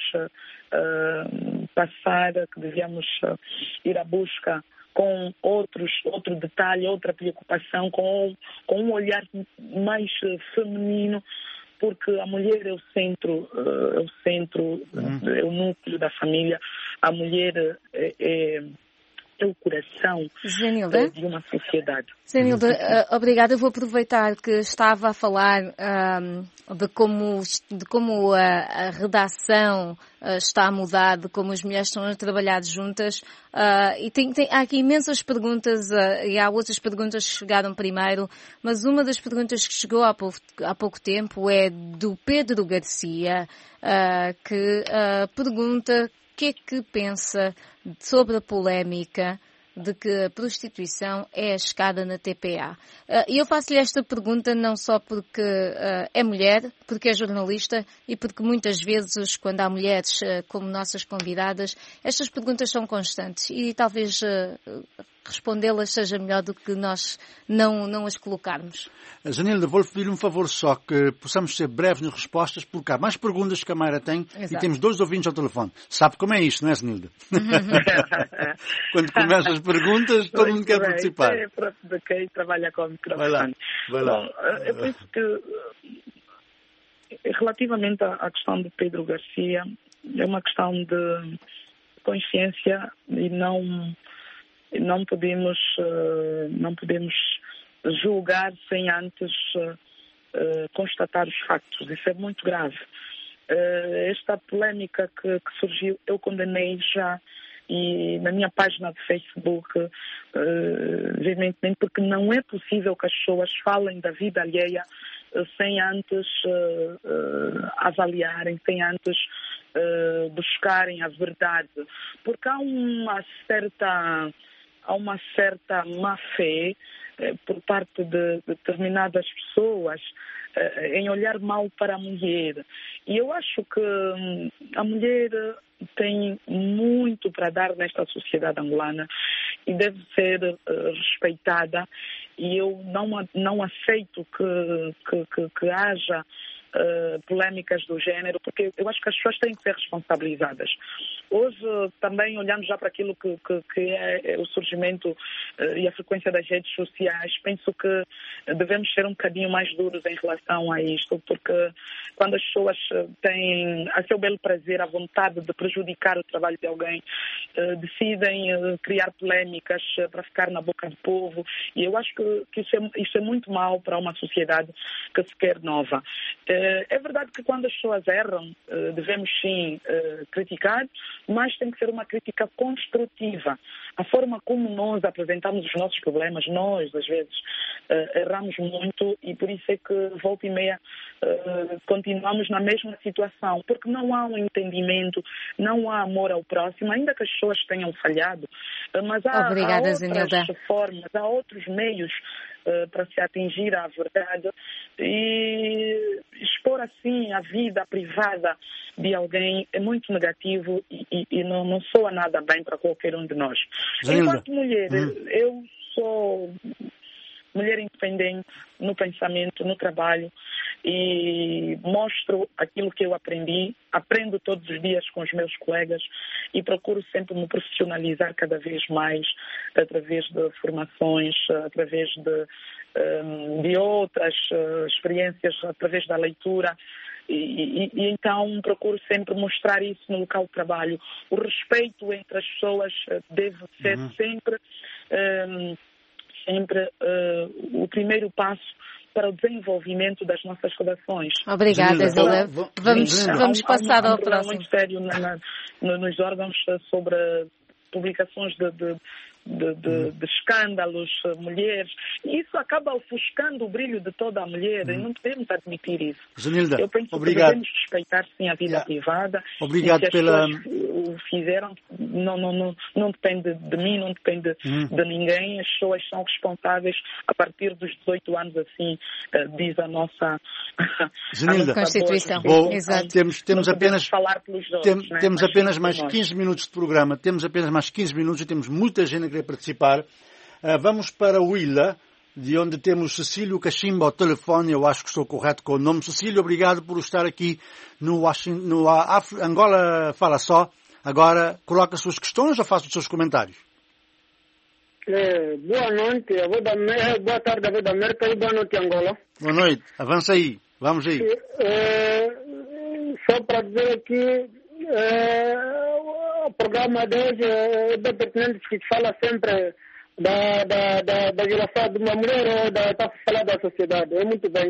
uh, passar, que devíamos uh, ir à busca com outros, outro detalhe, outra preocupação, com, com um olhar mais uh, feminino, porque a mulher é o centro, uh, é o centro, uhum. é o núcleo da família. A mulher é, é, é o coração Zenilda, de uma sociedade. Zenilda, uh, obrigada. Eu vou aproveitar que estava a falar um, de como, de como a, a redação uh, está a mudar, de como as mulheres estão a trabalhar juntas. Uh, e tem, tem, há aqui imensas perguntas, uh, e há outras perguntas que chegaram primeiro, mas uma das perguntas que chegou há pouco, há pouco tempo é do Pedro Garcia, uh, que uh, pergunta o que é que pensa sobre a polémica de que a prostituição é a escada na T P A. E uh, eu faço-lhe esta pergunta não só porque uh, é mulher, porque é jornalista e porque muitas vezes, quando há mulheres uh, como nossas convidadas, estas perguntas são constantes e talvez uh, respondê-las seja melhor do que nós não, não as colocarmos. Zenilda, vou-lhe pedir um favor só, que possamos ser breves nas respostas, porque há mais perguntas que a Mayra tem. Exato. E temos dois ouvintes ao telefone. Sabe como é isto, não é, Zenilda? Quando começam as perguntas, todo mundo quer participar. É próprio de quem trabalha com o microfone. Vai lá, vai lá. Bom, eu penso que, relativamente à questão de Pedro Garcia, é uma questão de consciência e não, não podemos, não podemos julgar sem antes constatar os factos. Isso é muito grave. Esta polémica que, que surgiu, eu condenei já, e na minha página de Facebook, uh, evidentemente, porque não é possível que as pessoas falem da vida alheia uh, sem antes uh, uh, avaliarem, sem antes uh, buscarem a verdade. Porque há uma certa, há uma certa má-fé uh, por parte de, de determinadas pessoas uh, em olhar mal para a mulher. E eu acho que um, a mulher tem muito para dar nesta sociedade angolana e deve ser uh, respeitada, e eu não, não aceito que, que, que, que haja uh, polémicas do género, porque eu acho que as pessoas têm que ser responsabilizadas. Hoje, uh, também olhando já para aquilo que, que, que é, é o surgimento uh, e a frequência das redes sociais, penso que devemos ser um bocadinho mais duros em relação a isto, porque quando as pessoas têm a seu belo prazer, a vontade de prejudicar o trabalho de alguém, uh, decidem uh, criar polémicas uh, para ficar na boca do povo, e eu acho que, que isso, é, isso é muito mau para uma sociedade que se quer nova. Uh, é verdade que quando as pessoas erram, uh, devemos sim uh, criticar, mas tem que ser uma crítica construtiva. A forma como nós apresentamos os nossos problemas, nós, às vezes, uh, erramos muito, e por isso é que, volta e meia, uh, continuamos na mesma situação, porque não há um entendimento, não há amor ao próximo, ainda que as pessoas tenham falhado, uh, mas há, Obrigada, há outras Zenilda. formas, há outros meios uh, para se atingir a verdade, e expor assim a vida privada de alguém é muito negativo e, e, e não, não soa nada bem para qualquer um de nós. Zenilda. Enquanto mulher, hum. eu sou mulher independente no pensamento, no trabalho, e mostro aquilo que eu aprendi, aprendo todos os dias com os meus colegas e procuro sempre me profissionalizar cada vez mais através de formações, através de, de outras experiências, através da leitura. E, e, e então procuro sempre mostrar isso no local de trabalho. O respeito entre as pessoas deve ser uhum. sempre, um, sempre uh, o primeiro passo para o desenvolvimento das nossas relações. Obrigada, Zila. Vamos, vamos passar há um, há um ao próximo. muito sério na, na, nos órgãos sobre publicações de, de, de, de, de escândalos, mulheres. E isso acaba ofuscando o brilho de toda a mulher, hum. e não podemos admitir isso. Zenilda, eu penso obrigado. que devemos respeitar, sim, a vida yeah. privada. Obrigado e se pela... as pessoas o fizeram, não, não, não, não depende de mim, não depende hum. de ninguém. As pessoas são responsáveis a partir dos dezoito anos, assim, diz a nossa, Zenilda, a nossa Constituição. Bom, Exato. Temos, temos apenas, falar pelos outros, tem, né? temos Mas apenas mais nós. quinze minutos de programa. Temos apenas mais quinze minutos e temos muita gente a querer participar. Uh, vamos para o Willa, de onde temos Cecílio Cachimba ao telefone. Eu acho que estou correto com o nome. Cecílio, obrigado por estar aqui no, Washington, no Af- Angola Fala Só. Agora, coloca as suas questões ou faça os seus comentários? É, boa noite, avô da América, boa tarde, avô da América, e boa noite, Angola. Boa noite, avança aí, vamos aí. É, só para dizer que é, o programa de hoje é bem pertinente, que fala sempre da, da, da, da violação de uma mulher ou da, está a falar da sociedade, é muito bem.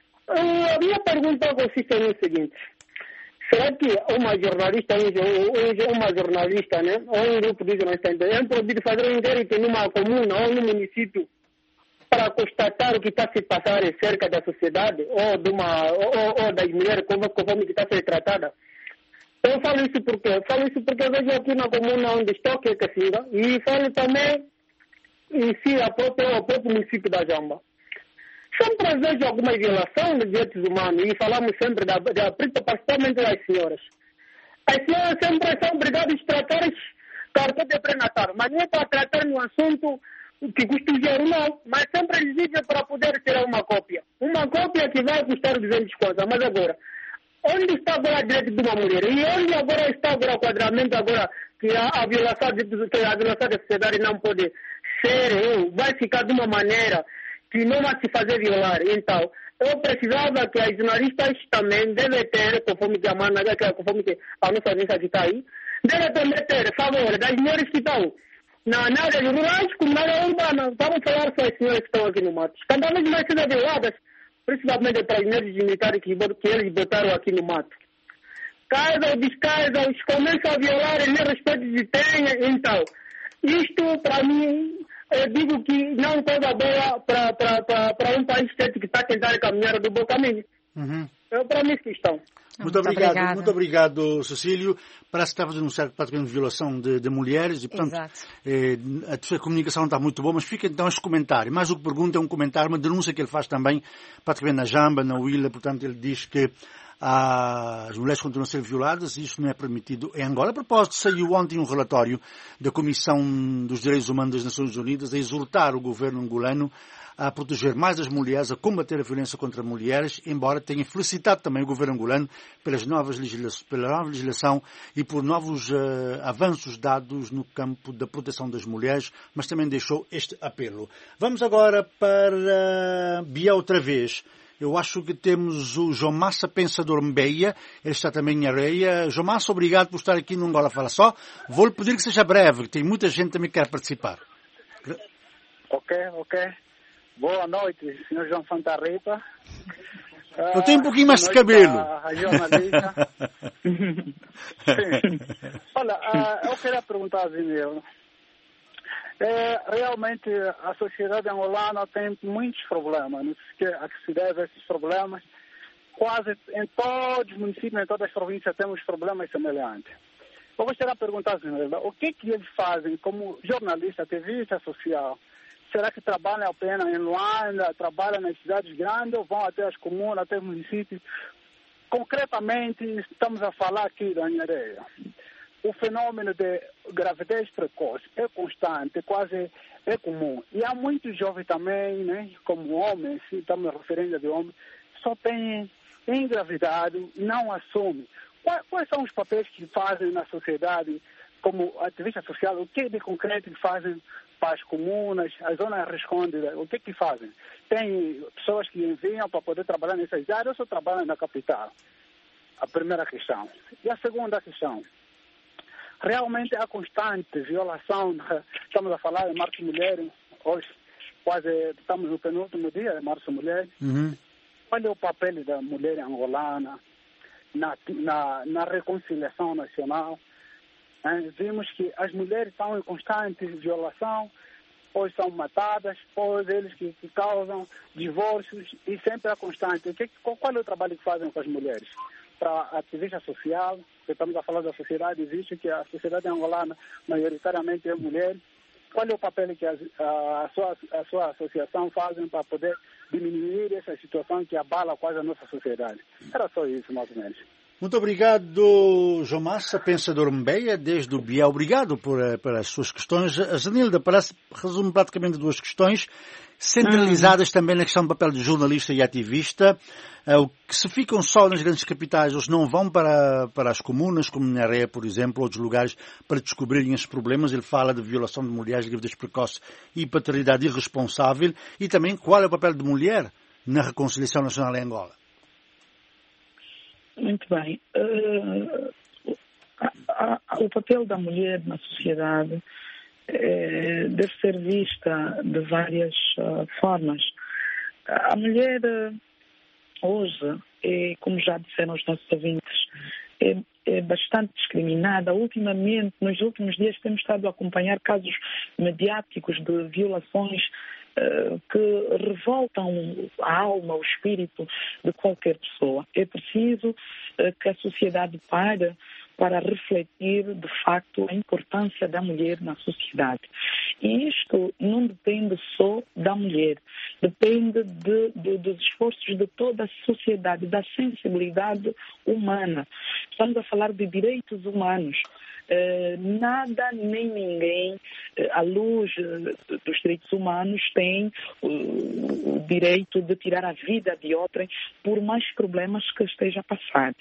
A minha pergunta consiste no seguinte: será que uma jornalista, uma jornalista, né, ou um grupo de jornalistas, é proibido fazer um inquérito numa comuna ou num município para constatar o que está se passando cerca da sociedade ou, de uma, ou, ou das mulheres, como, como que está sendo tratada? Eu falo isso porque eu falo isso porque eu vejo aqui na comuna onde estou, que é Cacimba, e falo também em si a própria, o próprio município da Jamba. Sempre vejo alguma violação dos direitos humanos e falamos sempre, da, da, principalmente das senhoras. As senhoras sempre são obrigadas a tratar cartão de pré-natal, mas não é para tratar um assunto que custa dinheiro, não, mas sempre exige para poder tirar uma cópia. Uma cópia que vai custar duzentos contas, mas agora, onde está agora o direito de uma mulher? E onde agora está agora o quadramento agora que a, a, violação, de, que a violação da sociedade não pode ser, ou vai ficar de uma maneira que não vai se fazer violar? Então, eu precisava que as jornalistas também devem ter, conforme que a mana, conforme que a nossa agência que está aí, devem também ter favor das mulheres que estão na, na área rurais como na área urbana. Vamos falar só as senhoras que estão aqui no mato. Cada vez mais sendo violadas, principalmente para as mulheres militares que, que eles botaram aqui no mato. Casam, descasam, começam a violar e nem respeito de tem. Então, isto para mim, eu digo que não é coisa boa para um país que está tentando caminhar do bom caminho. Uhum. É para mim questão. Muito, muito obrigado, obrigada. muito obrigado, Cecílio. Parece que está fazendo um certo praticamente de violação de, de mulheres e, portanto, eh, a sua comunicação não está muito boa, mas fica então este comentário. Mais do que pergunta é um comentário, uma denúncia que ele faz também, praticamente na Jamba, na Willa, portanto, ele diz que as mulheres continuam a ser violadas e isso não é permitido em Angola. A propósito, saiu ontem um relatório da Comissão dos Direitos Humanos das Nações Unidas a exortar o governo angolano a proteger mais as mulheres, a combater a violência contra mulheres, embora tenha felicitado também o governo angolano pelas novas legislações, pela nova legislação e por novos uh, avanços dados no campo da proteção das mulheres, mas também deixou este apelo. Vamos agora para Bia outra vez. Eu acho que temos o João Massa Pensador Mbeia, ele está também em Areia. João Massa, obrigado por estar aqui no Angola Fala Só. Vou-lhe pedir que seja breve, que tem muita gente também que quer participar. Ok, ok. Boa noite, senhor João Santa Rita. Eu tenho um pouquinho mais de cabelo. A, a jornalista. Sim. Olha, uh, eu queria perguntar, Zineu. É, realmente a sociedade angolana tem muitos problemas, não sei a que se deve a esses problemas. Quase em todos os municípios, em todas as províncias temos problemas semelhantes. Eu gostaria de perguntar, Zineu, o que que eles fazem como jornalista, ativista social? Será que trabalham apenas em Luanda, trabalham nas cidades grandes ou vão até as comunas, até os municípios? Concretamente, estamos a falar aqui da Nhareia. O fenômeno de gravidez precoce é constante, quase é comum. E há muitos jovens também, né, como homens, se estamos referindo de homens, só têm engravidado e não assumem. Quais, quais são os papéis que fazem na sociedade como ativista social? O que de concreto que fazem para as comunas, as zonas respondidas? O que que fazem? Tem pessoas que enviam para poder trabalhar nessas áreas ou só trabalham na capital? A primeira questão. E a segunda questão. Realmente há constante violação, estamos a falar de Março Mulher, hoje quase estamos no penúltimo dia de Março Mulher. Uhum. Qual é o papel da mulher angolana na, na, na reconciliação nacional? Hein? Vimos que as mulheres estão em constante violação, pois são matadas, pois eles que, que causam divórcios e sempre é constante. O que, qual, qual é o trabalho que fazem com as mulheres? Para ativista social, que estamos a falar da sociedade, existe que a sociedade angolana maioritariamente é mulher. Qual é o papel que a, a, a, sua, a sua associação fazem para poder diminuir essa situação que abala quase a nossa sociedade? Era só isso, mais ou menos. Muito obrigado, João Massa, pensador Mbeia, desde o Biá. Obrigado por, por as suas questões. A Zanilda parece, resume praticamente duas questões, centralizadas hum. também na questão do papel de jornalista e ativista. O que se ficam só nas grandes capitais, eles não vão para, para as comunas, como Nharé, por exemplo, outros lugares, para descobrirem esses problemas. Ele fala de violação de mulheres, gravidez precoce e paternidade irresponsável. E também qual é o papel de mulher na reconciliação nacional em Angola. Muito bem. Uh, a, a, o papel da mulher na sociedade uh, deve ser vista de várias uh, formas. A mulher uh, hoje, é, como já disseram os nossos ouvintes, é, é bastante discriminada. Ultimamente, nos últimos dias, temos estado a acompanhar casos mediáticos de violações que revoltam a alma, o espírito de qualquer pessoa. É preciso que a sociedade pare para refletir, de facto, a importância da mulher na sociedade. E isto não depende só da mulher, depende de, de, dos esforços de toda a sociedade, da sensibilidade humana. Estamos a falar de direitos humanos. Uh, nada nem ninguém, uh, à luz uh, dos direitos humanos, tem uh, o direito de tirar a vida de outrem por mais problemas que esteja a passar.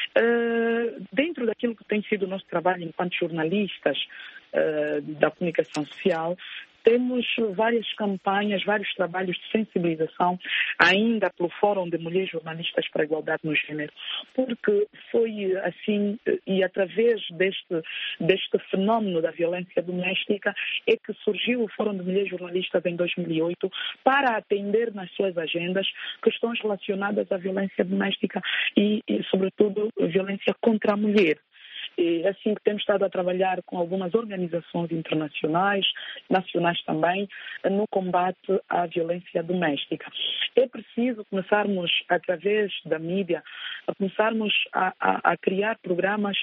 Uh, dentro daquilo que tem sido o nosso trabalho enquanto jornalistas uh, da comunicação social, temos várias campanhas, vários trabalhos de sensibilização, ainda pelo Fórum de Mulheres Jornalistas para a Igualdade no Gênero, porque foi assim, e através deste, deste fenómeno da violência doméstica, é que surgiu o Fórum de Mulheres Jornalistas em dois mil e oito para atender nas suas agendas questões relacionadas à violência doméstica e, e sobretudo, violência contra a mulher. É assim que temos estado a trabalhar com algumas organizações internacionais, nacionais também, no combate à violência doméstica. É preciso começarmos, através da mídia, a começarmos a, a, a criar programas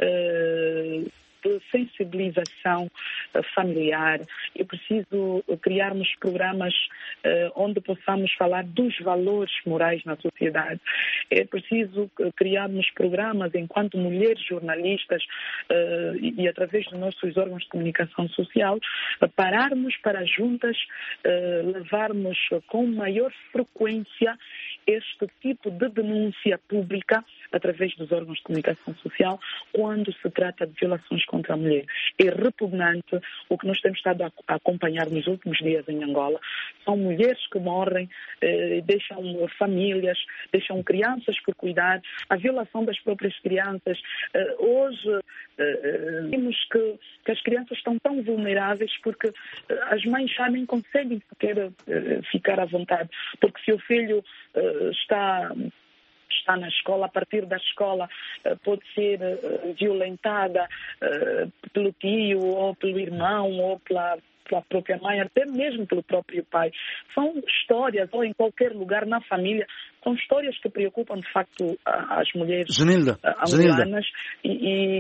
eh, de sensibilização familiar. É preciso criarmos programas uh, onde possamos falar dos valores morais na sociedade. É preciso criarmos programas enquanto mulheres jornalistas uh, e, e através dos nossos órgãos de comunicação social, uh, pararmos para juntas uh, levarmos com maior frequência este tipo de denúncia pública através dos órgãos de comunicação social quando se trata de violações contra a mulher. É repugnante o que nós temos estado a acompanhar nos últimos dias em Angola. São mulheres que morrem, eh, deixam famílias, deixam crianças por cuidar, a violação das próprias crianças. Eh, hoje eh, vimos que, que as crianças estão tão vulneráveis porque eh, as mães já nem conseguem sequer eh, ficar à vontade, porque se o filho eh, está... está na escola, a partir da escola pode ser violentada pelo tio, ou pelo irmão, ou pela, pela própria mãe, até mesmo pelo próprio pai. São histórias, ou em qualquer lugar na família, são histórias que preocupam de facto as mulheres Zenilda, angolanas e,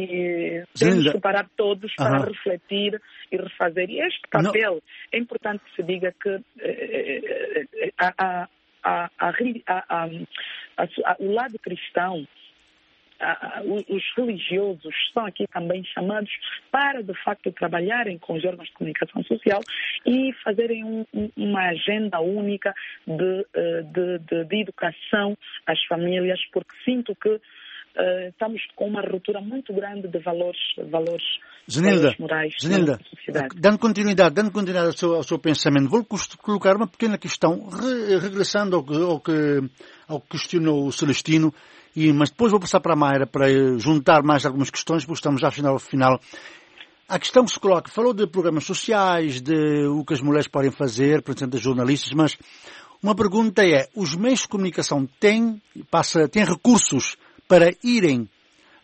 e temos que parar todos para uhum. refletir e refazer. E este papel, Não. é importante que se diga que eh, a, a A, a, a, a, a, o lado cristão, a, a, os religiosos estão aqui também chamados para, de facto, trabalharem com os órgãos de comunicação social e fazerem um, uma agenda única de, de, de, de educação às famílias, porque sinto que Uh, estamos com uma ruptura muito grande de valores, valores, Zenilda, valores morais Zenilda, na sociedade. Dando continuidade, dando continuidade ao seu, ao seu pensamento, vou colocar uma pequena questão, re, regressando ao que, ao, que, ao que questionou o Celestino, e, mas depois vou passar para a Mayra para juntar mais algumas questões, porque estamos já ao final. Ao final. A questão que se coloca, falou de programas sociais, de o que as mulheres podem fazer, por exemplo, das jornalistas, mas uma pergunta é, os meios de comunicação têm, passa, têm recursos para irem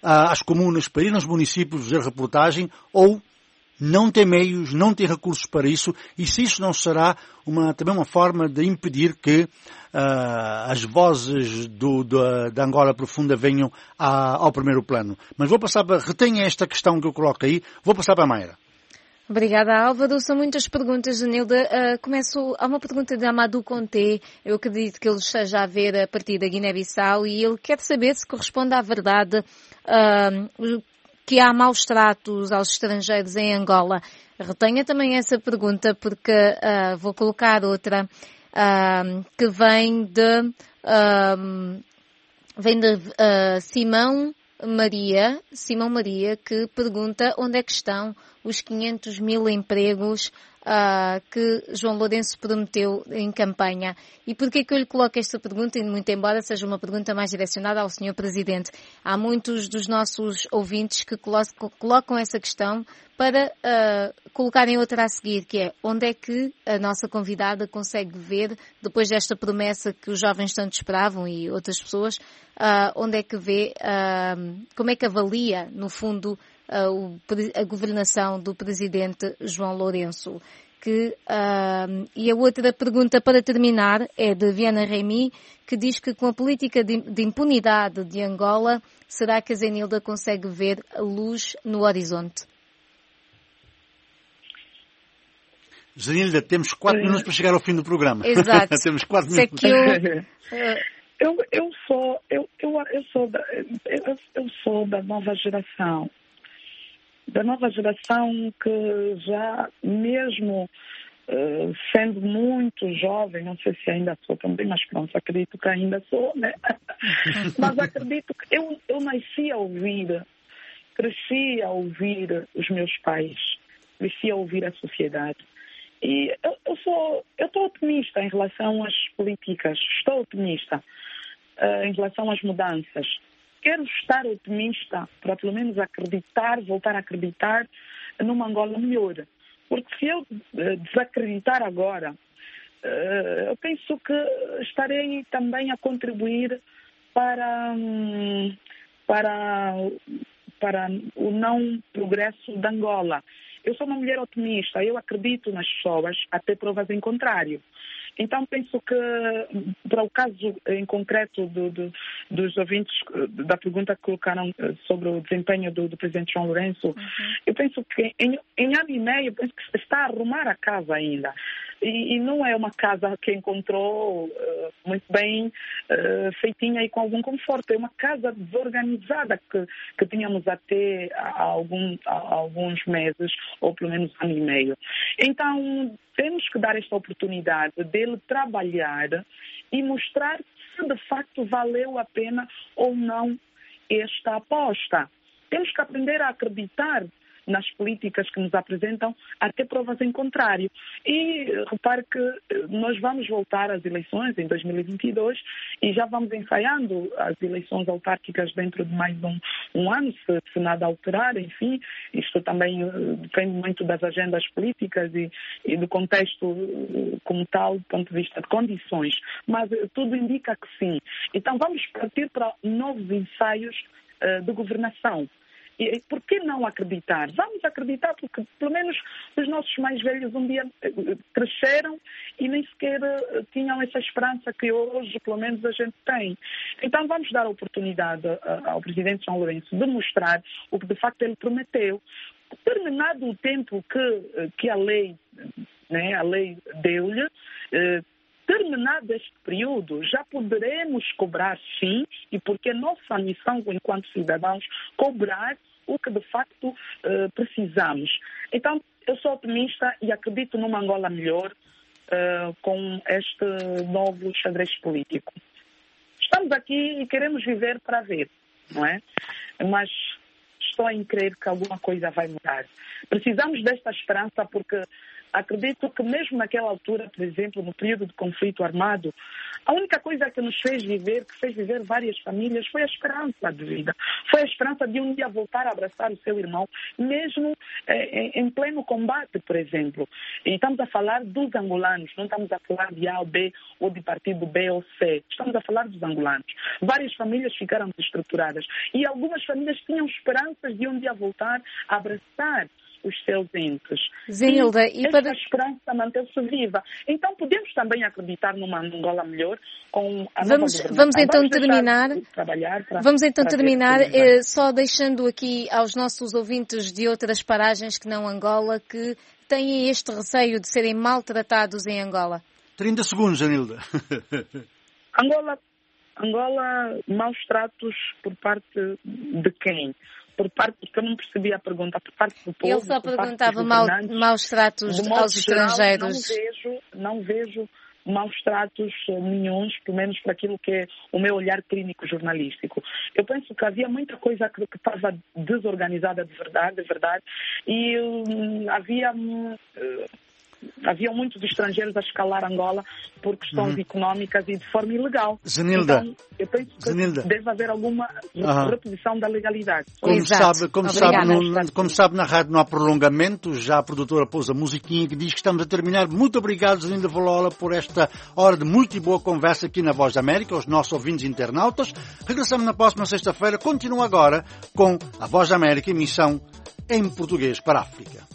às comunas para ir nos municípios fazer reportagem, ou não tem meios, não tem recursos para isso, e se isso não será uma, também uma forma de impedir que uh, as vozes do, do, da Angola Profunda venham a, ao primeiro plano. Mas vou passar para, retenha esta questão que eu coloco aí, vou passar para a Mayra. Obrigada, Álvaro. São muitas perguntas, Nilda. Uh, começo, há uma pergunta de Amadou Conté. Eu acredito que ele esteja a ver a partir da Guiné-Bissau e ele quer saber se corresponde à verdade uh, que há maus tratos aos estrangeiros em Angola. Retenha também essa pergunta porque uh, vou colocar outra uh, que vem de, uh, vem de uh, Simão Maria, Simão Maria, que pergunta onde é que estão os quinhentos mil empregos uh, que João Lourenço prometeu em campanha. E por que que eu lhe coloco esta pergunta, e muito embora seja uma pergunta mais direcionada ao senhor Presidente? Há muitos dos nossos ouvintes que colocam essa questão para uh, colocarem outra a seguir, que é onde é que a nossa convidada consegue ver, depois desta promessa que os jovens tanto esperavam e outras pessoas, uh, onde é que vê, uh, como é que avalia, no fundo, uh, a governação do Presidente João Lourenço. Que, uh, e a outra pergunta para terminar é de Viana Remy, que diz que com a política de, de impunidade de Angola, será que a Zenilda consegue ver a luz no horizonte? Zenilda, temos quatro minutos para chegar ao fim do programa. Exato. Temos quatro minutos. Que eu... eu, eu sou, eu, eu, eu sou da, eu, eu sou da nova geração. Da nova geração que já, mesmo uh, sendo muito jovem, não sei se ainda sou também, mas pronto, acredito que ainda sou, né? Mas acredito que eu, eu nasci a ouvir, cresci a ouvir os meus pais, cresci a ouvir a sociedade. E eu, eu sou, eu estou otimista em relação às políticas, estou otimista uh, em relação às mudanças. Quero estar otimista para pelo menos acreditar, voltar a acreditar numa Angola melhor. Porque se eu uh, desacreditar agora, uh, eu penso que estarei também a contribuir para, um, para, para o não progresso da Angola. Eu sou uma mulher otimista, eu acredito nas pessoas até provas em contrário. Então, penso que, para o caso em concreto do, do, dos ouvintes, da pergunta que colocaram sobre o desempenho do, do Presidente João Lourenço, uhum. eu penso que em, em ano e meio, eu penso que está a arrumar a casa ainda. E, e não é uma casa que encontrou uh, muito bem uh, feitinha e com algum conforto. É uma casa desorganizada que, que tínhamos até há, algum, há alguns meses, ou pelo menos ano e meio. Então, temos que dar esta oportunidade dele trabalhar e mostrar se de facto valeu a pena ou não esta aposta. Temos que aprender a acreditar nas políticas que nos apresentam até provas em contrário. E repare que nós vamos voltar às eleições em dois mil e vinte e dois e já vamos ensaiando as eleições autárquicas dentro de mais um, um ano, se, se nada alterar, enfim. Isto também uh, depende muito das agendas políticas e, e do contexto uh, como tal, do ponto de vista de condições. Mas uh, tudo indica que sim. Então vamos partir para novos ensaios uh, de governação. E por que não acreditar? Vamos acreditar porque, pelo menos, os nossos mais velhos um dia cresceram e nem sequer tinham essa esperança que hoje, pelo menos, a gente tem. Então, vamos dar a oportunidade ao Presidente João Lourenço de mostrar o que, de facto, ele prometeu. Terminado o tempo que, que a lei, né, a lei deu-lhe, terminado este período, já poderemos cobrar, sim, e porque é nossa missão, enquanto cidadãos, cobrar o que de facto uh, precisamos. Então, eu sou otimista e acredito numa Angola melhor uh, com este novo xadrez político. Estamos aqui e queremos viver para ver, não é? Mas estou em crer que alguma coisa vai mudar. Precisamos desta esperança porque acredito que mesmo naquela altura, por exemplo, no período de conflito armado, a única coisa que nos fez viver, que fez viver várias famílias, foi a esperança de vida. Foi a esperança de um dia voltar a abraçar o seu irmão, mesmo eh, em pleno combate, por exemplo. E estamos a falar dos angolanos, não estamos a falar de A ou B, ou de partido B ou C. Estamos a falar dos angolanos. Várias famílias ficaram desestruturadas. E algumas famílias tinham esperanças de um dia voltar a abraçar os seus entes. Zenilda, e, e esta para... esperança manteve-se viva. Então podemos também acreditar numa Angola melhor com a vamos, nova vamos então vamos terminar. Trabalhar para, vamos então para terminar eh, só deixando aqui aos nossos ouvintes de outras paragens que não Angola que têm este receio de serem maltratados em Angola. trinta segundos, Zenilda. Angola, Angola, maus tratos por parte de quem? Por parte, porque eu não percebi a pergunta, por parte do povo. Ele só perguntava mal, maus tratos aos estrangeiros. Não vejo, não vejo maus tratos nenhuns, pelo menos para aquilo que é o meu olhar clínico jornalístico. Eu penso que havia muita coisa que, que estava desorganizada de verdade, de verdade, e hum, havia... Hum, Havia muitos estrangeiros a escalar Angola por questões uhum. económicas e de forma ilegal. Zenilda, então, eu penso que Zenilda. deve haver alguma uhum. reposição da legalidade. Como Exato. sabe, como sabe, no, como sabe, na rádio não há prolongamento. Já a produtora pôs a musiquinha que diz que estamos a terminar. Muito obrigado, Zenilda Valola, por esta hora de muito e boa conversa aqui na Voz da América, aos nossos ouvintes internautas. Regressamos na próxima sexta-feira. Continua agora com a Voz da América, emissão em português para a África.